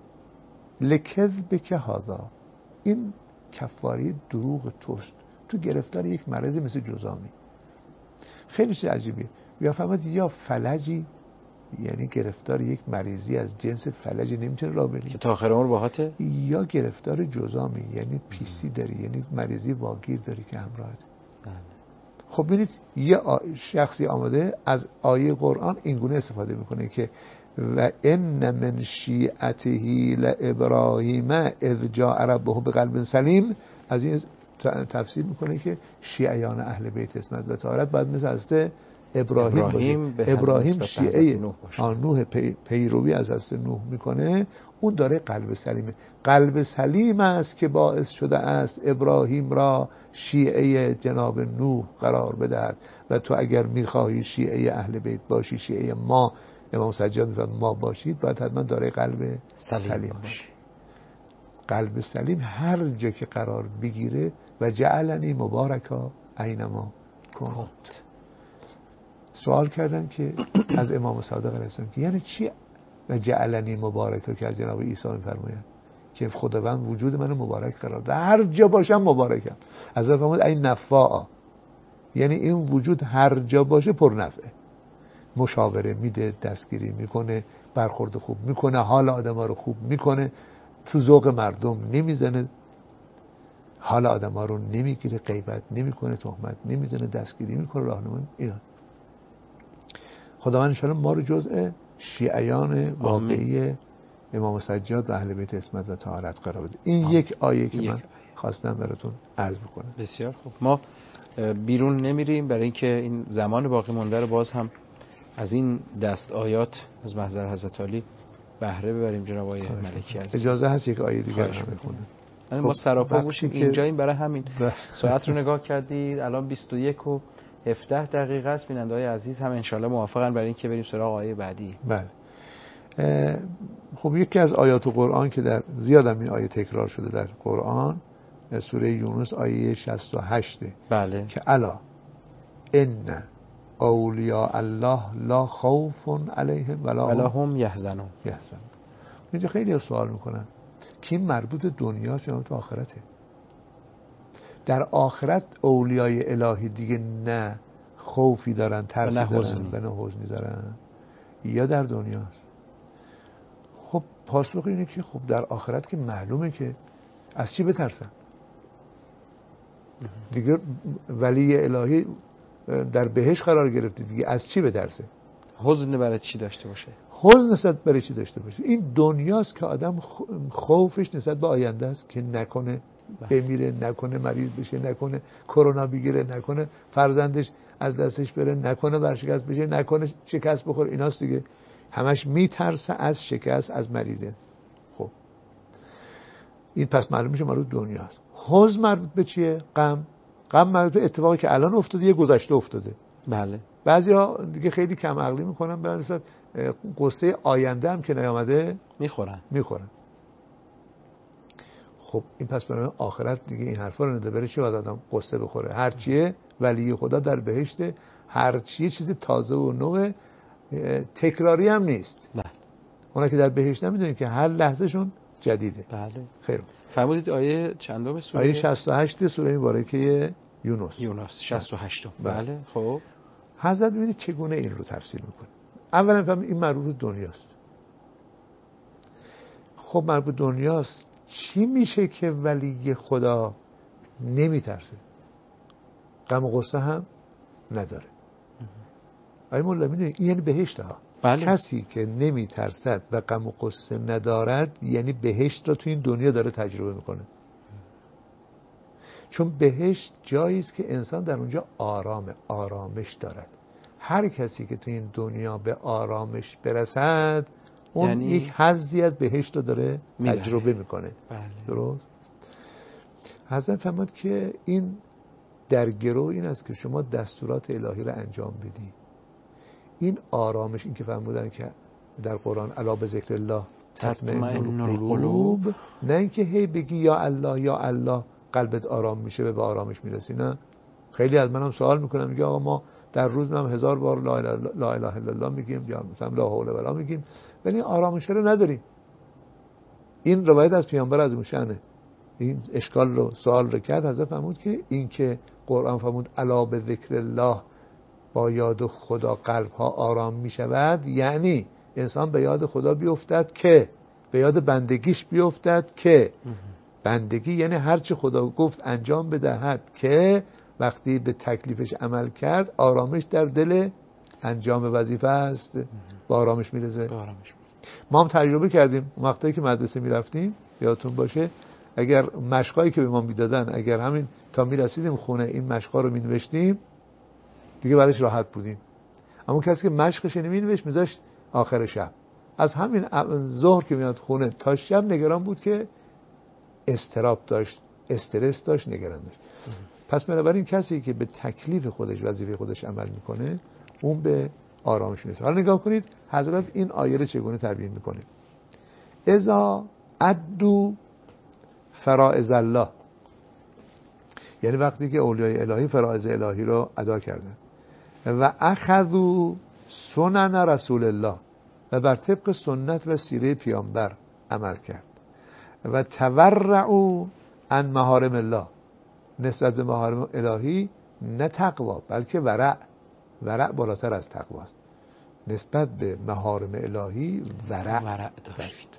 لکذب که هذا، این کفاره دروغ توست، تو گرفتار یک مرضی مثل جزامی. خیلی چیز عجیبی. یا فهمید یا فلجی، یعنی گرفتار یک مریضی از جنس فلجی نمیتونه راه بری که تا آخر عمر باهاته، یا گرفتار جزامی یعنی پیسی داری، یعنی مریضی واگیر داری که همراهت. خب ببینید یه شخصی آمده از آیه قرآن اینگونه استفاده میکنه که و ان من شیعته لابراهیم اذ جاء ربه بقلب سلیم، از این تفسیر میکنه که شیعیان اهل بیت عصمت و طهارت باید مثل حضرت ابراهیم, ابراهیم باشه. ابراهیم شیعه نوح پی، پیروی از حضرت نوح میکنه، اون داره قلب سلیمه. قلب سلیم است که باعث شده است ابراهیم را شیعه جناب نوح قرار بدهد و تو اگر میخواهی شیعه اهل بیت باشی، شیعه ما امام سجاد میفرد ما باشید، باید حتما داره قلب سلیم, سلیم باشی. قلب سلیم هر جا که قرار بگیره و جعلنی مبارکا اینما کنت. سوال کردن که از امام صادق علیه السلام که یعنی چی و جعلنی مبارکا که از جناب عیسی میفرمایند که خداوند وجود منو مبارک قرار ده، هر جا باشم مبارکم. از اون فرمود این نفاعا، یعنی این وجود هر جا باشه پر نفعه، مشاوره میده، دستگیری میکنه، برخورد خوب میکنه، حال آدم‌ها رو خوب میکنه، تو ذوق مردم نمیزنه، حال آدم‌ها رو نمیگیره، غیبت نمیکنه، تهمت نمیزنه، دستگیری میکنه، راهنمایی. اینا خداوند ان شاءالله ما رو جزء شیعیان واقعی امام سجاد و اهل بیت عصمت و طهارت قرار بده. این آه. یک آیه که یک. من خواستم براتون عرض بکنم. بسیار خوب. ما بیرون نمیریم برای اینکه این زمان باقی مونده رو باز هم از این دست آیات از محضر حضرت علی بهره ببریم. جناب آقای ملکی عزیز اجازه هست یک آیه دیگر رو بخونم؟ یعنی ما سراپا باشیم اینجا، این برای همین ساعت رو نگاه کردید الان بیست و یک و هفده دقیقه است. بیننده‌های عزیز هم انشالله موافقن برای اینکه بریم سراغ آیه بعدی. بله. خب یکی از آیات قرآن که در زیاد هم این آیه تکرار شده در قرآن، سوره یونس آیه شصت و هشت، بله، که الا ان اولیاء الله لا خوف علیهم ولا هم یحزنون. یحزنون. اینجا خیلی سوال میکنن که این مربوط دنیاست یا تو آخرته؟ در آخرت اولیای الهی دیگه نه خوفی دارن، ترسی دارن و نه حزنی دارن، یا در دنیاست؟ خب پاسخ اینه که خب در آخرت که معلومه که از چی بترسن دیگه. ولی الهی در بهشت قرار گرفته دیگه، از چی بترسه؟ حزن برای چی داشته باشه؟ حزن نسبت برای چی داشته باشه؟ این دنیاست که آدم خوفش نسبت به آینده است که نکنه بمیره، نکنه مریض بشه، نکنه کرونا بگیره، نکنه فرزندش از دستش بره، نکنه ورشکست بشه، نکنه شکست بخوره. ایناست دیگه، همش میترسه از شکست، از مریضه. خب این پس معلوم میشه مربوط دنیاست. حزن مربوط به چیه؟ غم. غم مربوط به اتفاقی که الان افتاده، یه گذشته افتاده. بله. بعضیا دیگه خیلی کم عقلی میکنن، به نسبت قصه آینده هم که نیامده میخورن میخورن خب این پس برای آخرت دیگه این حرفا رو نده، بره چی باید آدم قصه بخوره؟ هر چیه ولی خدا در بهشته، هر چیه چیز تازه و نوه، تکراری هم نیست. بله. اونا که در بهشت نمیدونن که هر لحظه شون جدیده. بله. خیر. فرمودید آیه چندم سوره؟ آیه شصت و هشت سوره مبارکه یونس. یونس شصت و هشت. بله. خب حضرت ببینید چگونه این رو تفسیر میکنه. اولا فهم این مربوط دنیاست. خب مربوط دنیاست، چی میشه که ولی خدا نمیترسه، غم و غصه هم نداره؟ آیه مولا میدونی این یعنی بهشت ها. بله. کسی که نمیترسد و غم و غصه ندارد یعنی بهشت رو تو این دنیا داره تجربه میکنه. چون بهشت جایی است که انسان در اونجا آرامه، آرامش دارد. هر کسی که تو این دنیا به آرامش برسد اون یعنی یک حظی از بهشت رو داره تجربه میکنه. بله. درست؟ حضرت فرمود که این در گرو این است که شما دستورات الهی رو انجام بدی. این آرامش، این که فرمودن که در قرآن الا به ذکر الله تطمئن القلوب. نه اینکه هی بگی یا الله یا الله قلبت آرام میشه و به آرامش میرسی. نه، خیلی از منم سوال میکنم، میگه آقا ما در روز هم هزار بار لا اله لا اله الا الله میگیم یا مثلا لا حول ولا میگیم، ولی آرامش رو نداریم. این روایت از پیامبر از مشانه این اشکال رو سوال رو کرد. حضرت فرمود که این که قرآن فرمود الا به ذکر الله، با یاد خدا قلب ها آرام می شود، یعنی انسان به یاد خدا بیفتد که به یاد بندگیش بیفتد که بندگی یعنی هرچی خدا گفت انجام بدهد، که وقتی به تکلیفش عمل کرد آرامش در دل انجام وظیفه است، با آرامش میرسه. ما هم تجربه کردیم وقتی که مدرسه میرفتیم، یادتون باشه اگر مشقایی که به ما میدادن، اگر همین تا میرسیدیم خونه این مشقا رو مینوشتیم دیگه بعدش راحت بودیم. اما کسی که مشقش نمینوشت میذاشت آخر شب، از همین ظهر که میاد خونه تا شب نگران بود که استراب داشت، استرس داشت، نگران داشت. پس بنابراین کسی که به تکلیف خودش وظیفه خودش عمل میکنه اون به آرامش میرسه. حالا نگاه کنید حضرت این آیه رو چگونه تبیین میکنه. اذا ادوا فرائض الله، یعنی وقتی که اولیای الهی فرائض الهی رو ادا کردن و اخذوا سنن رسول الله، و بر طبق سنت و سیره پیامبر عمل کرد، و تورعوا عن محارم الله، نسبت به محارم الهی نه تقوا بلکه ورع، ورع بالاتر از تقوا است، نسبت به محارم الهی ورع, ورع داشت.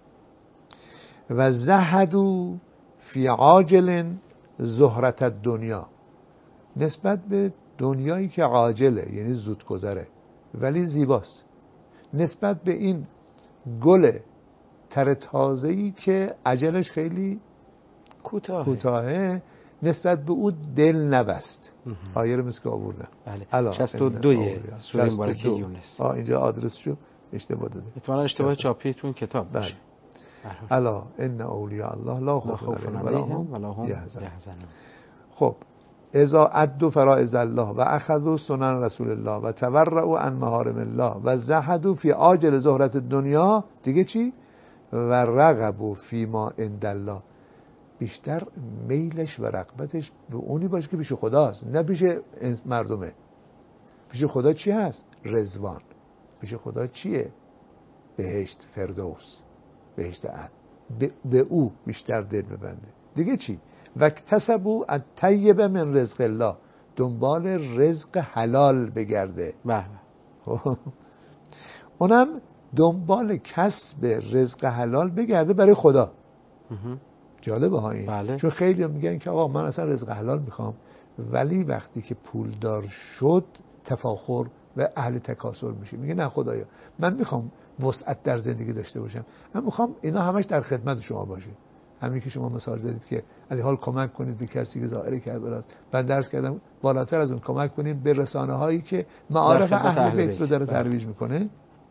و زهدوا فی عاجل زهرت الدنیا، نسبت به دنیایی که عاجله یعنی زود گذره ولی زیباست، نسبت به این گل تر تازه‌ای که اجلش خیلی کوتاهه کوتاهه نسبت به او دل نبست. آیه رو مثل که آوردن. بله. شصت و دو سوره مبارکه یونس. آه اینجا آدرسشو اشتباه داده. احتمالاً اشتباه چاپی تو این کتاب باشه. الا ان اولیاء الله لا خوف علیهم ولا هم یحزنون. خب اذا ادوا فرائض الله و اخذوا سنن رسول الله و تورعوا عن محارم الله و زهدوا فی عاجل زهرت الدنیا، دیگه چی؟ و رغبوا فی ما عند الله، بیشتر میلش و رغبتش به اونی باشه که پیش خداست، نه پیش مردمه. پیش خدا چی هست؟ رضوان. پیش خدا چیه؟ بهشت، فردوس، بهشت عدن. به, به او بیشتر دل ببنده. دیگه چی؟ و اکتسبوا الطیب من رزق الله، دنبال رزق حلال بگرده. بله. اونم دنبال کسب رزق حلال بگرده برای خدا. جالبه ها این. بله. چون خیلی میگن که آقا من اصلا رزق حلال میخوام، ولی وقتی که پولدار شد تفاخر و اهل تکاسل میشه. میگه نه خدایا من میخوام وسعت در زندگی داشته باشم، من میخوام اینا همش در خدمت شما باشه. همین که شما مثال زدید که علی حال کمک کنید به کسی که ظاهر کربلا است، من درس کردم بالاتر از اون کمک کنید به رسانه هایی که معارف اهل بیت رو داره ترویج میکنه.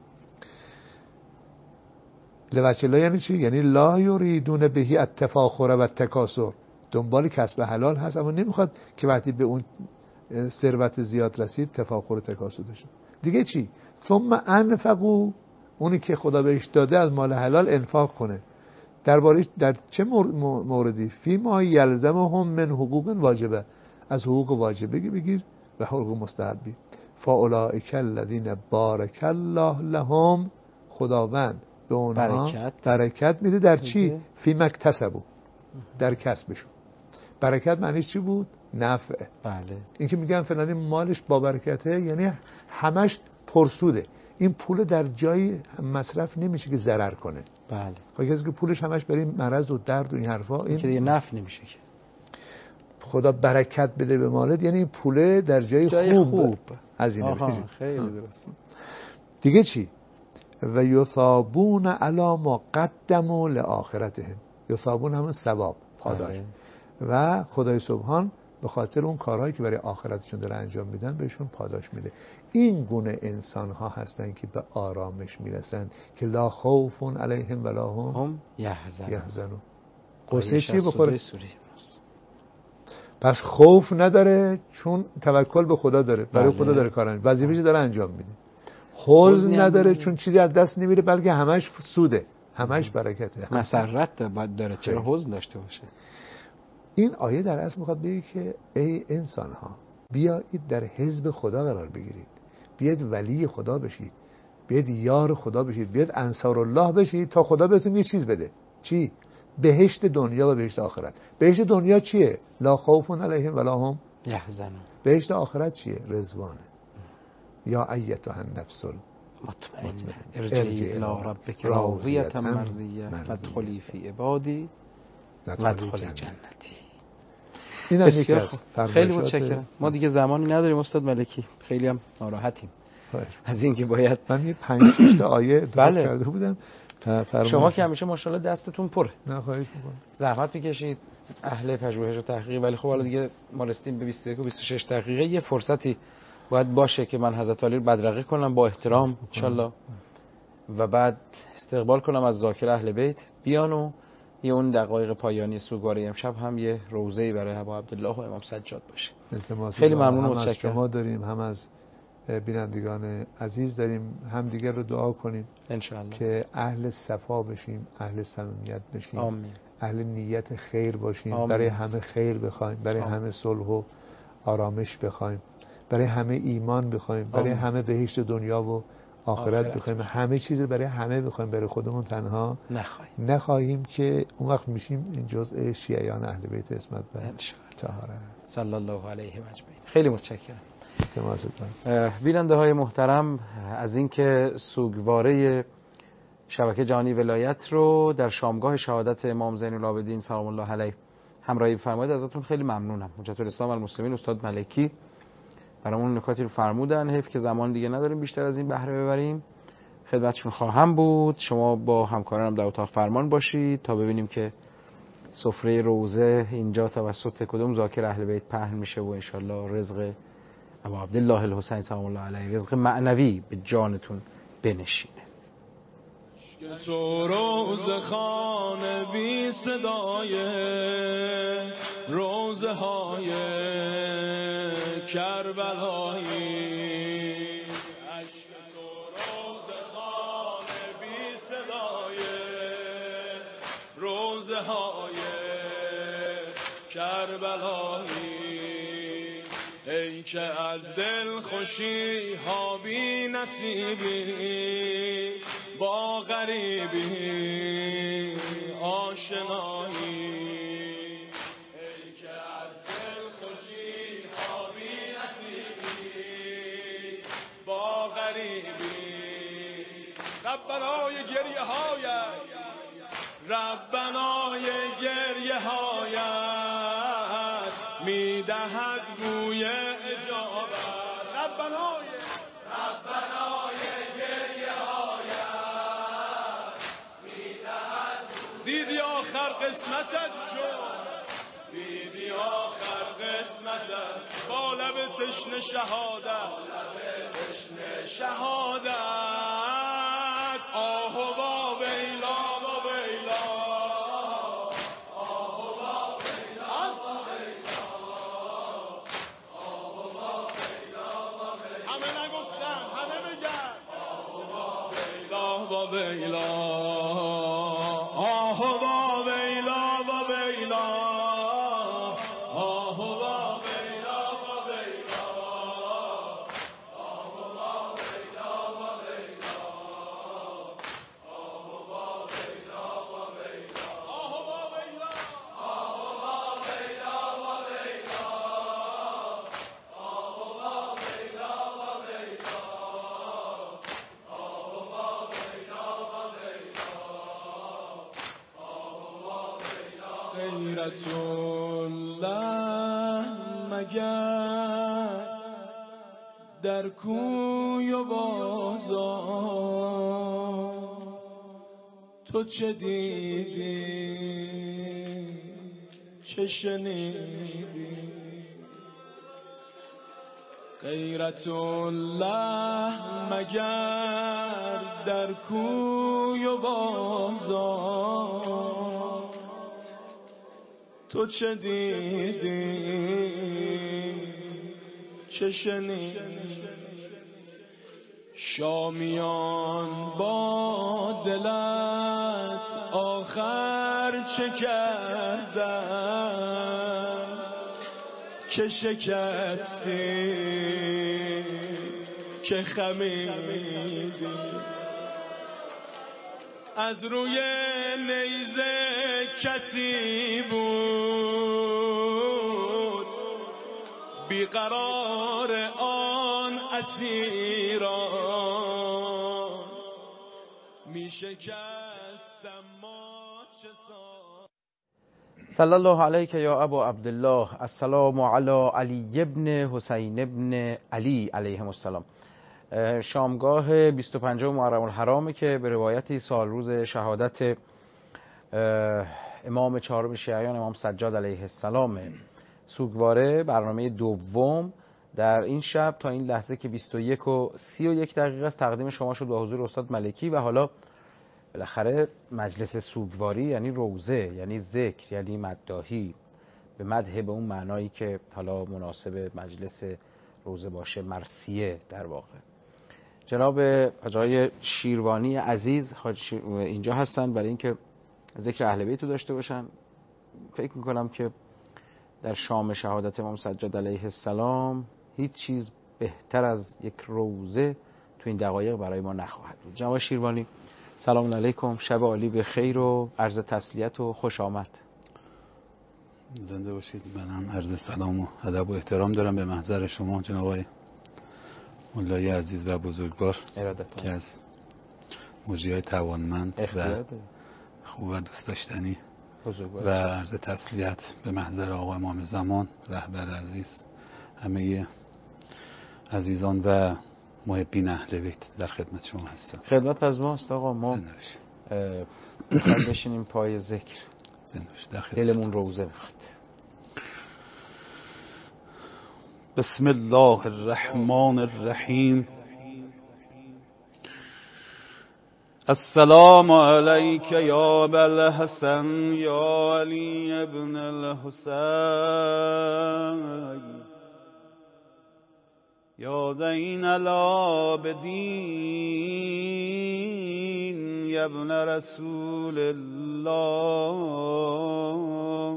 لوجه الله یعنی چی؟ یعنی لا یریدون بهی التفاخر و التکاسر، دنبال کسب حلال هست اما نمیخواد که وقتی به اون ثروت زیاد رسید تفاخر و تکاسر داشته. دیگه چی؟ ثم انفقوا، اونی که خدا بهش داده از مال حلال انفاق کنه. درباره در چه موردی؟ فی ما یلزمهم من حقوق واجبه، از حقوق واجبه بگیر و حقوق مستحبی. فاولئک الذین بارک الله لهم، خداوند به اونها برکت, برکت میده در چی؟ فی مکتسبوا، در کسبشون. برکت معنیش چی بود؟ نفع. بله. این که میگن فلانی مالش با برکته یعنی همش پرسوده، این پول در جایی مصرف نمیشه که ضرر کنه. بله. خب کسی که پولش همش برای مرض و درد و این حرفا، این که دیگه نفع نمیشه که. خدا برکت بده به مالت یعنی این پوله در جای, جای خوب, خوب. از این نمیشه. خیلی درست. دیگه چی؟ و یثابون علی ما قدموا لآخرتهم، یثابون همون ثواب، پاداش. و خدای سبحان به خاطر اون کارهایی که برای آخرتشون داره انجام میدن بهشون پاداش میده. این گونه انسان ها هستن که به آرامش میرسن که لا خوف علیهم ولا هم یحزنون. قصه چی بخوره؟ پس خوف نداره چون توکل به خدا داره، برای بله. خدا داره کار انجام، وظیفه‌اش داره انجام میده. حزن نداره چون چیزی از دست نمیره بلکه همش سوده. همش برکته. مسرت باید داره، چرا حزن داشته باشه؟ این آیه در اصل میخواد بگه که ای انسان ها بیایید در حزب خدا قرار بگیرید، بیاید ولی خدا بشید، بیاید یار خدا بشید، بیاید انصار الله بشید تا خدا بهتون یه چیز بده. چی؟ بهشت دنیا و بهشت آخرت. بهشت دنیا چیه؟ لا خوف علیهم ولا هم یحزنون. بهشت آخرت چیه؟ رضوانه. یا ایتها النفس مطمئنه ارجعی الی ربک راضیة مرضیة فادخلی فی عبادی وادخلی جنتی. این بسیار خیلی متشکرم. ما دیگه زمانی نداریم استاد ملکی، خیلی هم ناراحتیم از اینکه باید من یه پنج شش تا آیه درست کرده بودم. شما که همیشه ماشاءالله دستتون پره. نه خواهش می‌کنم. زحمت میکشید، اهل پژوهش و تحقیق، ولی خب حالا دیگه ما رسیدیم به بیست و یک و بیست و شش دقیقه، یه فرصتی باید باشه که من حضرت علی رو بدرقه کنم با احترام ان شاء الله و بعد استقبال کنم از ذاکر اهل بیت بیان و یه اون دقایق پایانی سوگواری امشب هم یه روزه‌ای برای ابا عبدالله و امام سجاد باشه. خیلی ممنون و متشکرم. شما داریم، هم از بینندگان عزیز داریم، هم دیگر رو دعا کنیم ان شاء الله که اهل صفا بشیم، اهل صمیمیت بشیم. آمین. اهل نیت خیر باشیم. آمین. برای همه خیر بخوایم، برای آمین. همه صلح و آرامش بخوایم، برای همه ایمان بخوایم، برای آمین. همه بهشت دنیا و آخرت, آخرت بخوایم، همه چیز برای همه بخوایم، برای خودمون تنها نخواهیم نخواهیم که اون وقت میشیم این جزء شیعیان اهل بیت اسمت و طهارت. صلی الله علیه و اجمعین. خیلی متشکرم. بیننده های محترم، از اینکه سوگواره شبکه جهانی ولایت رو در شامگاه شهادت امام زین العابدین سلام الله علیه همراهی بفرمایید ازتون خیلی ممنونم. حجت الاسلام و المسلمین استاد ملکی برامون نکاتی رو فرمودن، حیف که زمان دیگه نداریم بیشتر از این بهره ببریم. خدمتشون خواهم بود. شما با همکارانم در اتاق فرمان باشید تا ببینیم که سفره روزه اینجا توسط کدوم ذاکر اهل بیت پهن میشه و انشالله رزق ابا عبدالله الحسین سلام الله علیه، رزق معنوی به جانتون بنشینه. تو روز خانه بی صدای روزه های کربلایی، عشق تو روز خانه بی صدای روزه های کربلایی، ای که از دل خوشی ها بی نصیبی با غریبی آشنایی، ای که از دل خوشی ها بی نصیبی با غریبی، ربنای گریه هایت ربنای گریه هایت میدهد گوی اجابت، ربنای ربنای گریه هایت میدهد. دیدی آخر قسمتت شد، دیدی آخر قسمتت با لب تشنه شهادت، تشنه شهادت آه و ویلا و ویلا، آه و ویلا و ویلا، آه و ویلا و ویلا، همه نگفتن همه بگن آه و ویلا و ویلا، آه و ویلا و ویلا، آه و ویلا و ویلا، آه و ویلا و ویلا، آه و ویلا و ویلا، آه و ویلا، آه و ویلا و ویلا، آه و ویلا و ویلا، آه و ویلا و ویلا، غیرت الله مگر در کوی و بازار، تو چه دیدی چه شنیدی، غیرت الله مگر در کوی و بازار، تو چه دیدی چه شنیدی، شامیان با دلش آخر چه کردم که شکستی که خمیدی از روی نیزه کسی بود بیقرار آن اسیران می شکستم ما چه سان. صلی الله علیک یا ابا عبدالله. السلام علی علی ابن حسین ابن علی علیهم السلام. شامگاه بیست و پنجم محرم الحرامه که به روایتی سال روز شهادت امام چهارم شیعیان امام سجاد علیه السلام سوگواره، برنامه دوم در این شب تا این لحظه که بیست و یک و سی و یک دقیقه است تقدیم شما شد با حضور استاد ملکی. و حالا بالاخره مجلس سوگواری یعنی روزه، یعنی ذکر، یعنی مداحی به مدح به اون معنایی که حالا مناسب مجلس روزه باشه، مرثیه در واقع. جناب حاجی شیروانی عزیز اینجا هستن برای اینکه ذکر اهل بیت رو داشته باشن. فکر میکنم که در شام شهادت امام سجاد علیه السلام هیچ چیز بهتر از یک روزه تو این دقایق برای ما نخواهد بود. جناب شیروانی سلام علیکم، شب عالی به خیر و عرض تسلیت و خوش آمد. زنده باشید. منم عرض سلام و ادب و احترام دارم به محضر شما جناب آقای مولای عزیز و بزرگوار که از مجریای توانمند و خوب و دوست داشتنی و عرض تسلیت به محضر آقا امام زمان رهبر عزیز، همه عزیزان و محبین اهل بیت در خدمت شما هستم. خدمت از ماست آقا. ما میخوایم بشینیم پای ذکر، دلمون روزه میخواد. بسم الله الرحمن الرحیم. السلام علیک یا ابا الحسن یا علی ابن الحسین یا زین العابدین یا ابن رسول الله.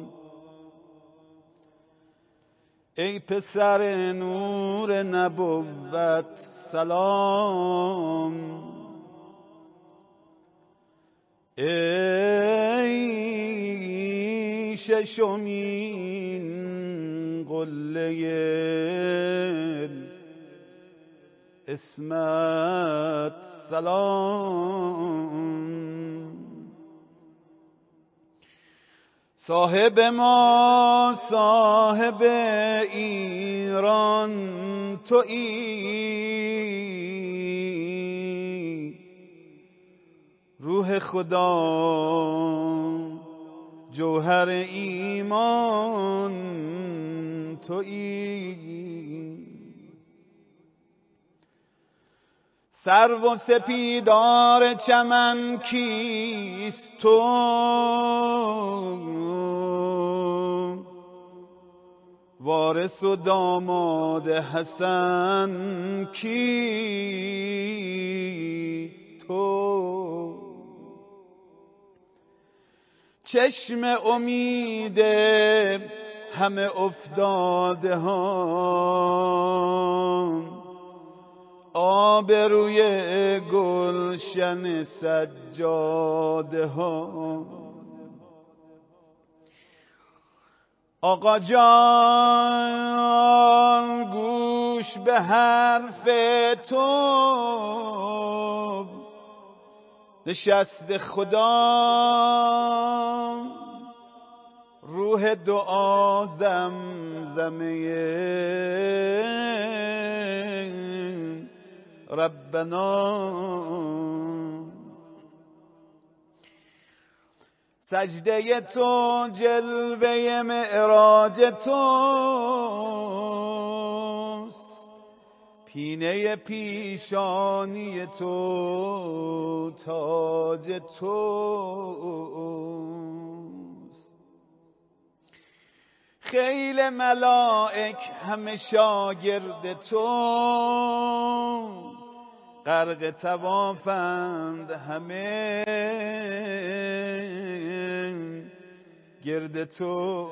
ای پسر نور نبوت سلام، ای ششمین قله اسمت سلام. صاحب ما صاحب ایران تویی، روح خدا جوهر ایمان تویی. سرو و سپیدار چمن کیست تو، وارث و داماد حسن کیست تو. چشم امید همه افتاده ها، آبروی گلشن سجاده ها. آقا جان گوش به حرف تو، نشست خدا روح دعا زمزمه ربنا. سجده تو جلوه معراج توست، پینه پیشانی تو تاج توست. خیل ملائک همه شاگرد تو، غرق طوافند همه گرد تو.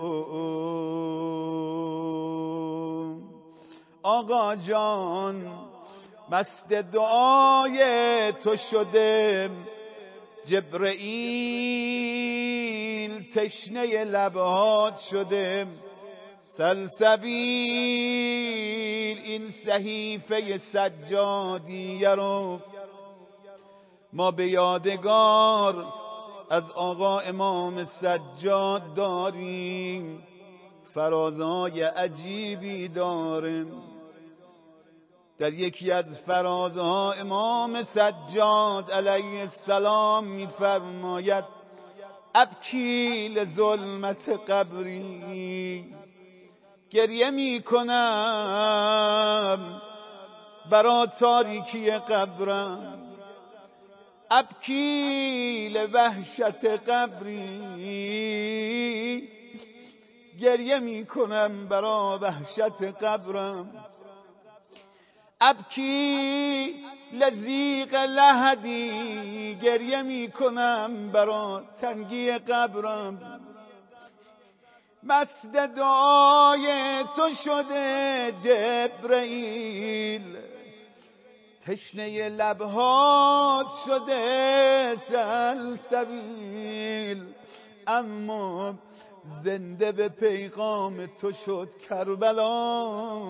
آقا جان مست دعای تو شده، جبرئیل تشنه لبات شده، سلسبیل این صحیفه سجادیه رو ما به یادگار از آقا امام سجاد داریم. فرازهای عجیبی داره. در یکی از فرازها امام سجاد علیه السلام می‌فرماید ابکی لظلمت قبری، گریه میکنم برا تاریکی قبرم، ابکی لوحشت قبری، گریه میکنم برا وحشت قبرم، ابکی لضیق لحدی، گریه میکنم برا تنگی قبرم. مست دعای تو شده جبرئیل، تشنه لبهات شده سلسبیل، اما زنده به پیغام تو شد کربلا.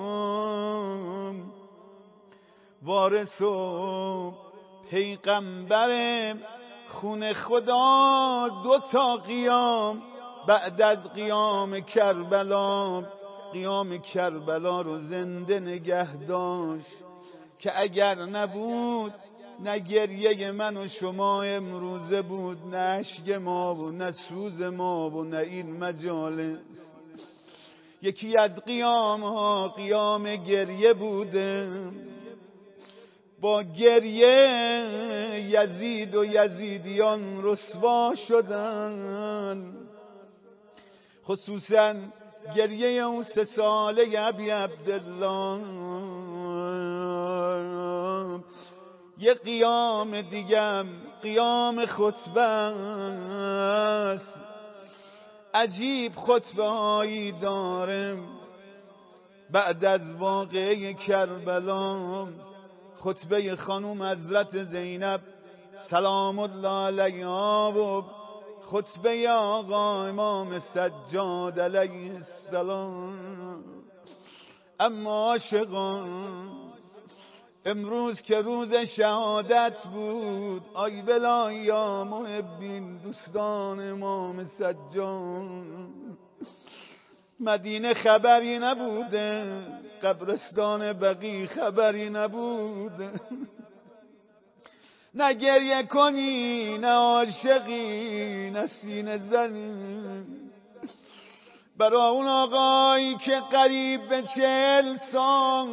وارث و پیغمبر خون خدا، دو تا قیام بعد از قیام کربلا، قیام کربلا رو زنده نگه داشت که اگر نبود نه گریه من و شما امروزه بود، نه اشک ما و نه سوز ما و نه این مجالس. یکی از قیام ها قیام گریه بوده. با گریه یزید و یزیدیان رسوا شدن، خصوصا گریه اون سه ساله ابی عبدالله. یه قیام دیگم قیام خطبه است. عجیب خطبه هایی دارم بعد از واقعه کربلا. خطبه خانوم حضرت زینب سلام الله علیها و خطبه آقا امام سجاد علیه السلام. اما عاشقان امروز که روز شهادت بود، آی بلا یا محبین دوستان امام سجاد، مدینه خبری نبوده، قبرستان بقیع خبری نبوده. نه گریه کنی نه عاشقی نه سینه زنی برا اون آقایی که قریب به چهل سال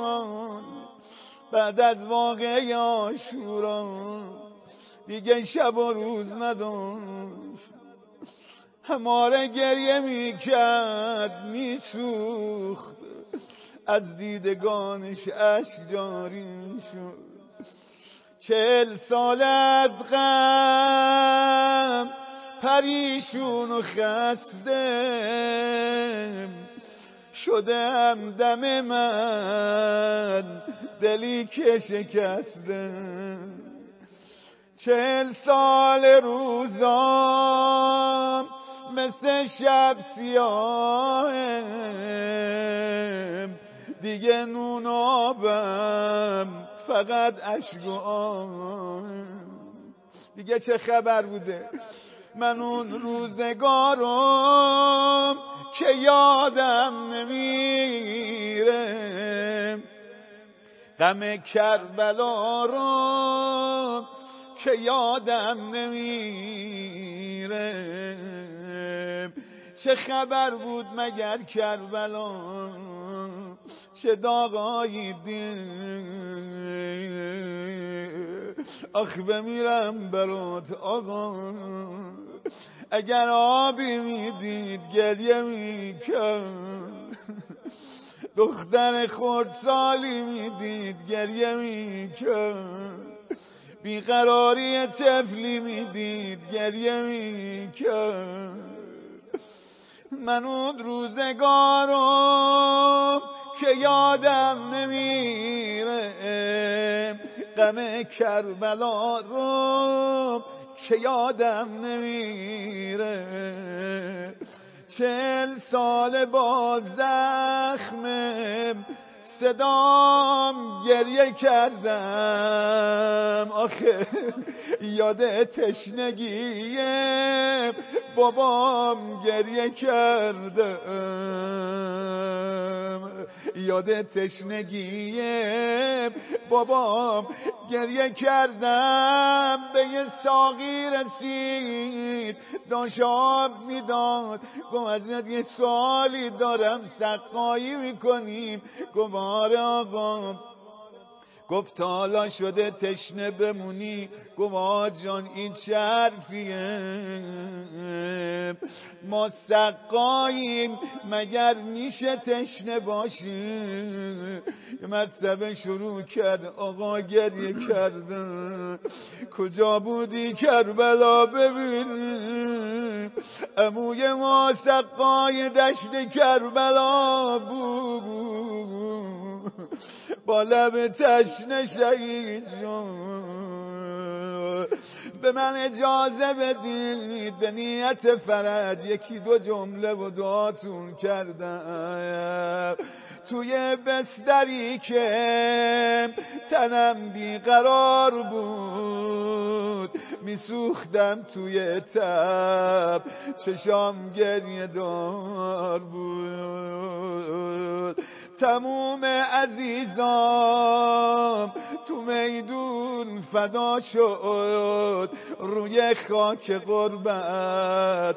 بعد از واقعه عاشورا دیگه شب و روز نداشت، هماره گریه میکرد میسوخت، از دیدگانش اشک جاری شد. چهل سال از غم پریشون و خسته شده همدم من دلی که شکسته. چهل سال روزام مثل شب سیاهم، دیگه نون آبم فقط اشک و آهم. دیگه چه خبر بوده؟ من اون روزگارم که یادم نمیره، غم کربلا رو که یادم نمیره. چه خبر بود مگر کربلا؟ چه داغایی دید؟ آخ بمیرم برات آقا. اگر آبی میدید گریه میکرد، دختر خردسالی میدید گریه میکرد، بیقراری طفلی میدید گریه میکرد. من اون روزگارم که یادم نمیره، غم کربلا رو که یادم نمیره. چهل سال با زخم صدام گریه کردم، آخه یاد تشنگی بابام گریه کردم، یاد تشنگی بابام گریه کردم. به یه ساقی رسید داشت آب میداد، گفت حضرت یه سوالی دارم، سقایی میکنیم؟ گفت آره آقا. گفت حالا شده تشنه بمونی؟ گفت آقا جان این چه حرفیه، ما سقاییم مگر میشه تشنه باشیم؟ یه مرتبه شروع کرد آقا گریه کردن، کجا بودی کربلا ببین، عموی ما سقای دشت کربلا بود، با لب تشنه شهید شد. به من اجازه بدید به نیت فرج یکی دو جمله و دعاتون کردم. توی بستری که تنم بیقرار بود، میسوختم توی تب، چشام گریه دار بود. تموم عزیزام تو میدون فدا شد، روی خاک غربت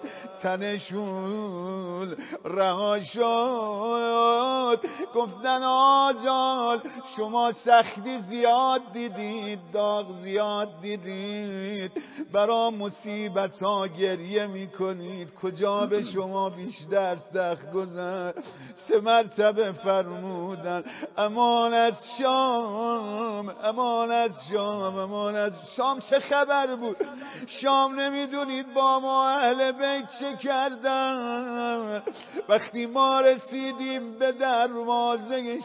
تنشون رها شد. گفتن آجال شما سختی زیاد دیدید، داغ زیاد دیدید، برا مصیبت ها گریه میکنید، کجا به شما بیشتر سخت گذشت؟ سه مرتبه فرمودن امان از شام، امان از شام، امان از شام. چه خبر بود؟ شام نمیدونید با ما اهل بیت چه کردن؟ وقتی ما رسیدیم به دروازه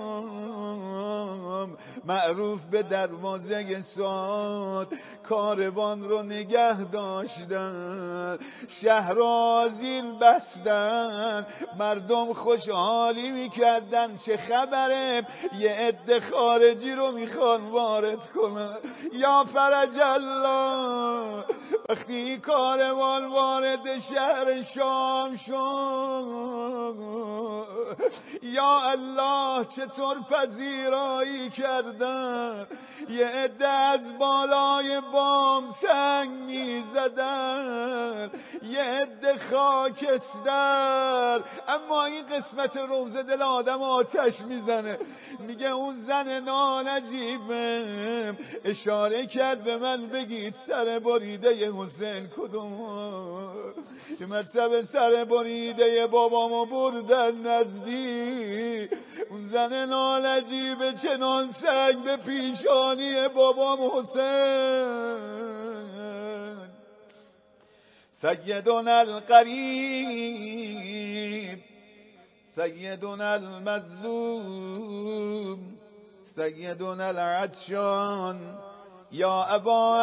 شام، معروف به دروازه سعاد، کاروان رو نگه داشتن، شهر آذین بستن، مردم خوشحالی میکردن. چه خبره؟ یه عده خارجی رو میخوان وارد کنن. یا فرج الله. وقتی کاروان وارد شهر شام شد، یا الله چطور پذیرایی کردن. یه عده از بالای بام سنگ میزدن، یه عده خاکستر. اما این قسمت روزه دل آدم آتش میزنه. میگه اون زن نانجیبه اشاره کرد به من بگید سر بریده حسین کدوم؟ یه مرتبه سر بریده بابامو بردن نزدیک، اون زن نانجیبه چنان سنگ به پیشانی بابام حسین. سیدنا القریب، سیدنا المظلوم، سیدنا العطشان، یا ابا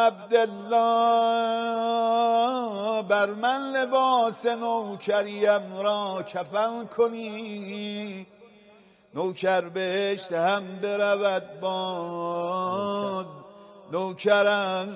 عبدالله، بر من لباس نوکریم را کفن کنی، نوکر بهشت هم برود باز نوکرم.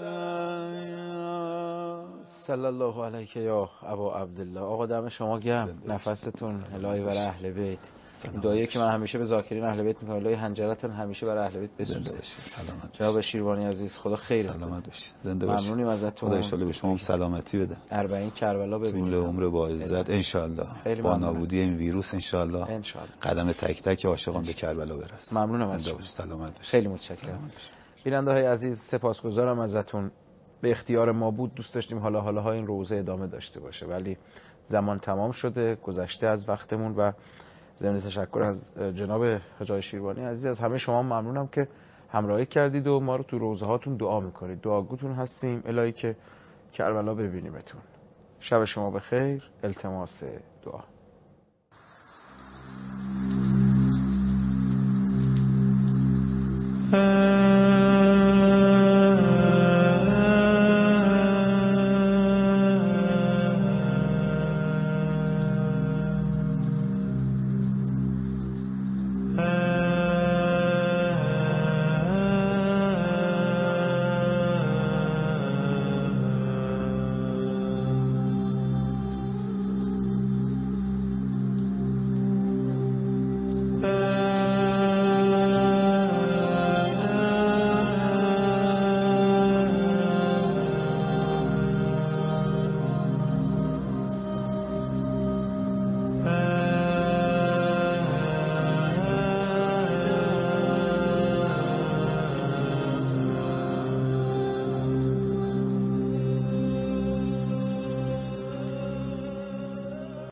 صلی الله علیک یا ابا عبدالله. آقا دم شما گرم، نفستون الهی برای اهل بیت. این دعایی که من همیشه به ذاکرین اهل بیت میکنم، الهی حنجرتون همیشه برای اهل بیت بسوزه. جناب شیروانی عزیز خدا خیر سلامت باشید، زنده باشید. ممنونیم ازتون. خدا ان شاء الله به شما سلامتی بده. اربعین کربلا ببینید. طول عمر با عزت ان شاء الله. با نابودی این ویروس ان شاء الله. ان شاء الله. قدم تک تک عاشقان به کربلا برسه. ممنونم از شما. سلامت باشید. خیلی متشکرم. بیننده‌های عزیز سپاسگزارم ازتون. به اختیار ما بود، دوست داشتیم حالا حالا ها این روزه ادامه داشته باشه، ولی زمان تمام شده، گذشته از وقتمون. و ضمن تشکر از جناب حاج شیروانی عزیز، از همه شما ممنونم که همراهی کردید و ما رو تو روزه هاتون دعا میکنید. دعاگوتون هستیم الهی که کربلا ببینیمتون. شب شما بخیر. التماس دعا.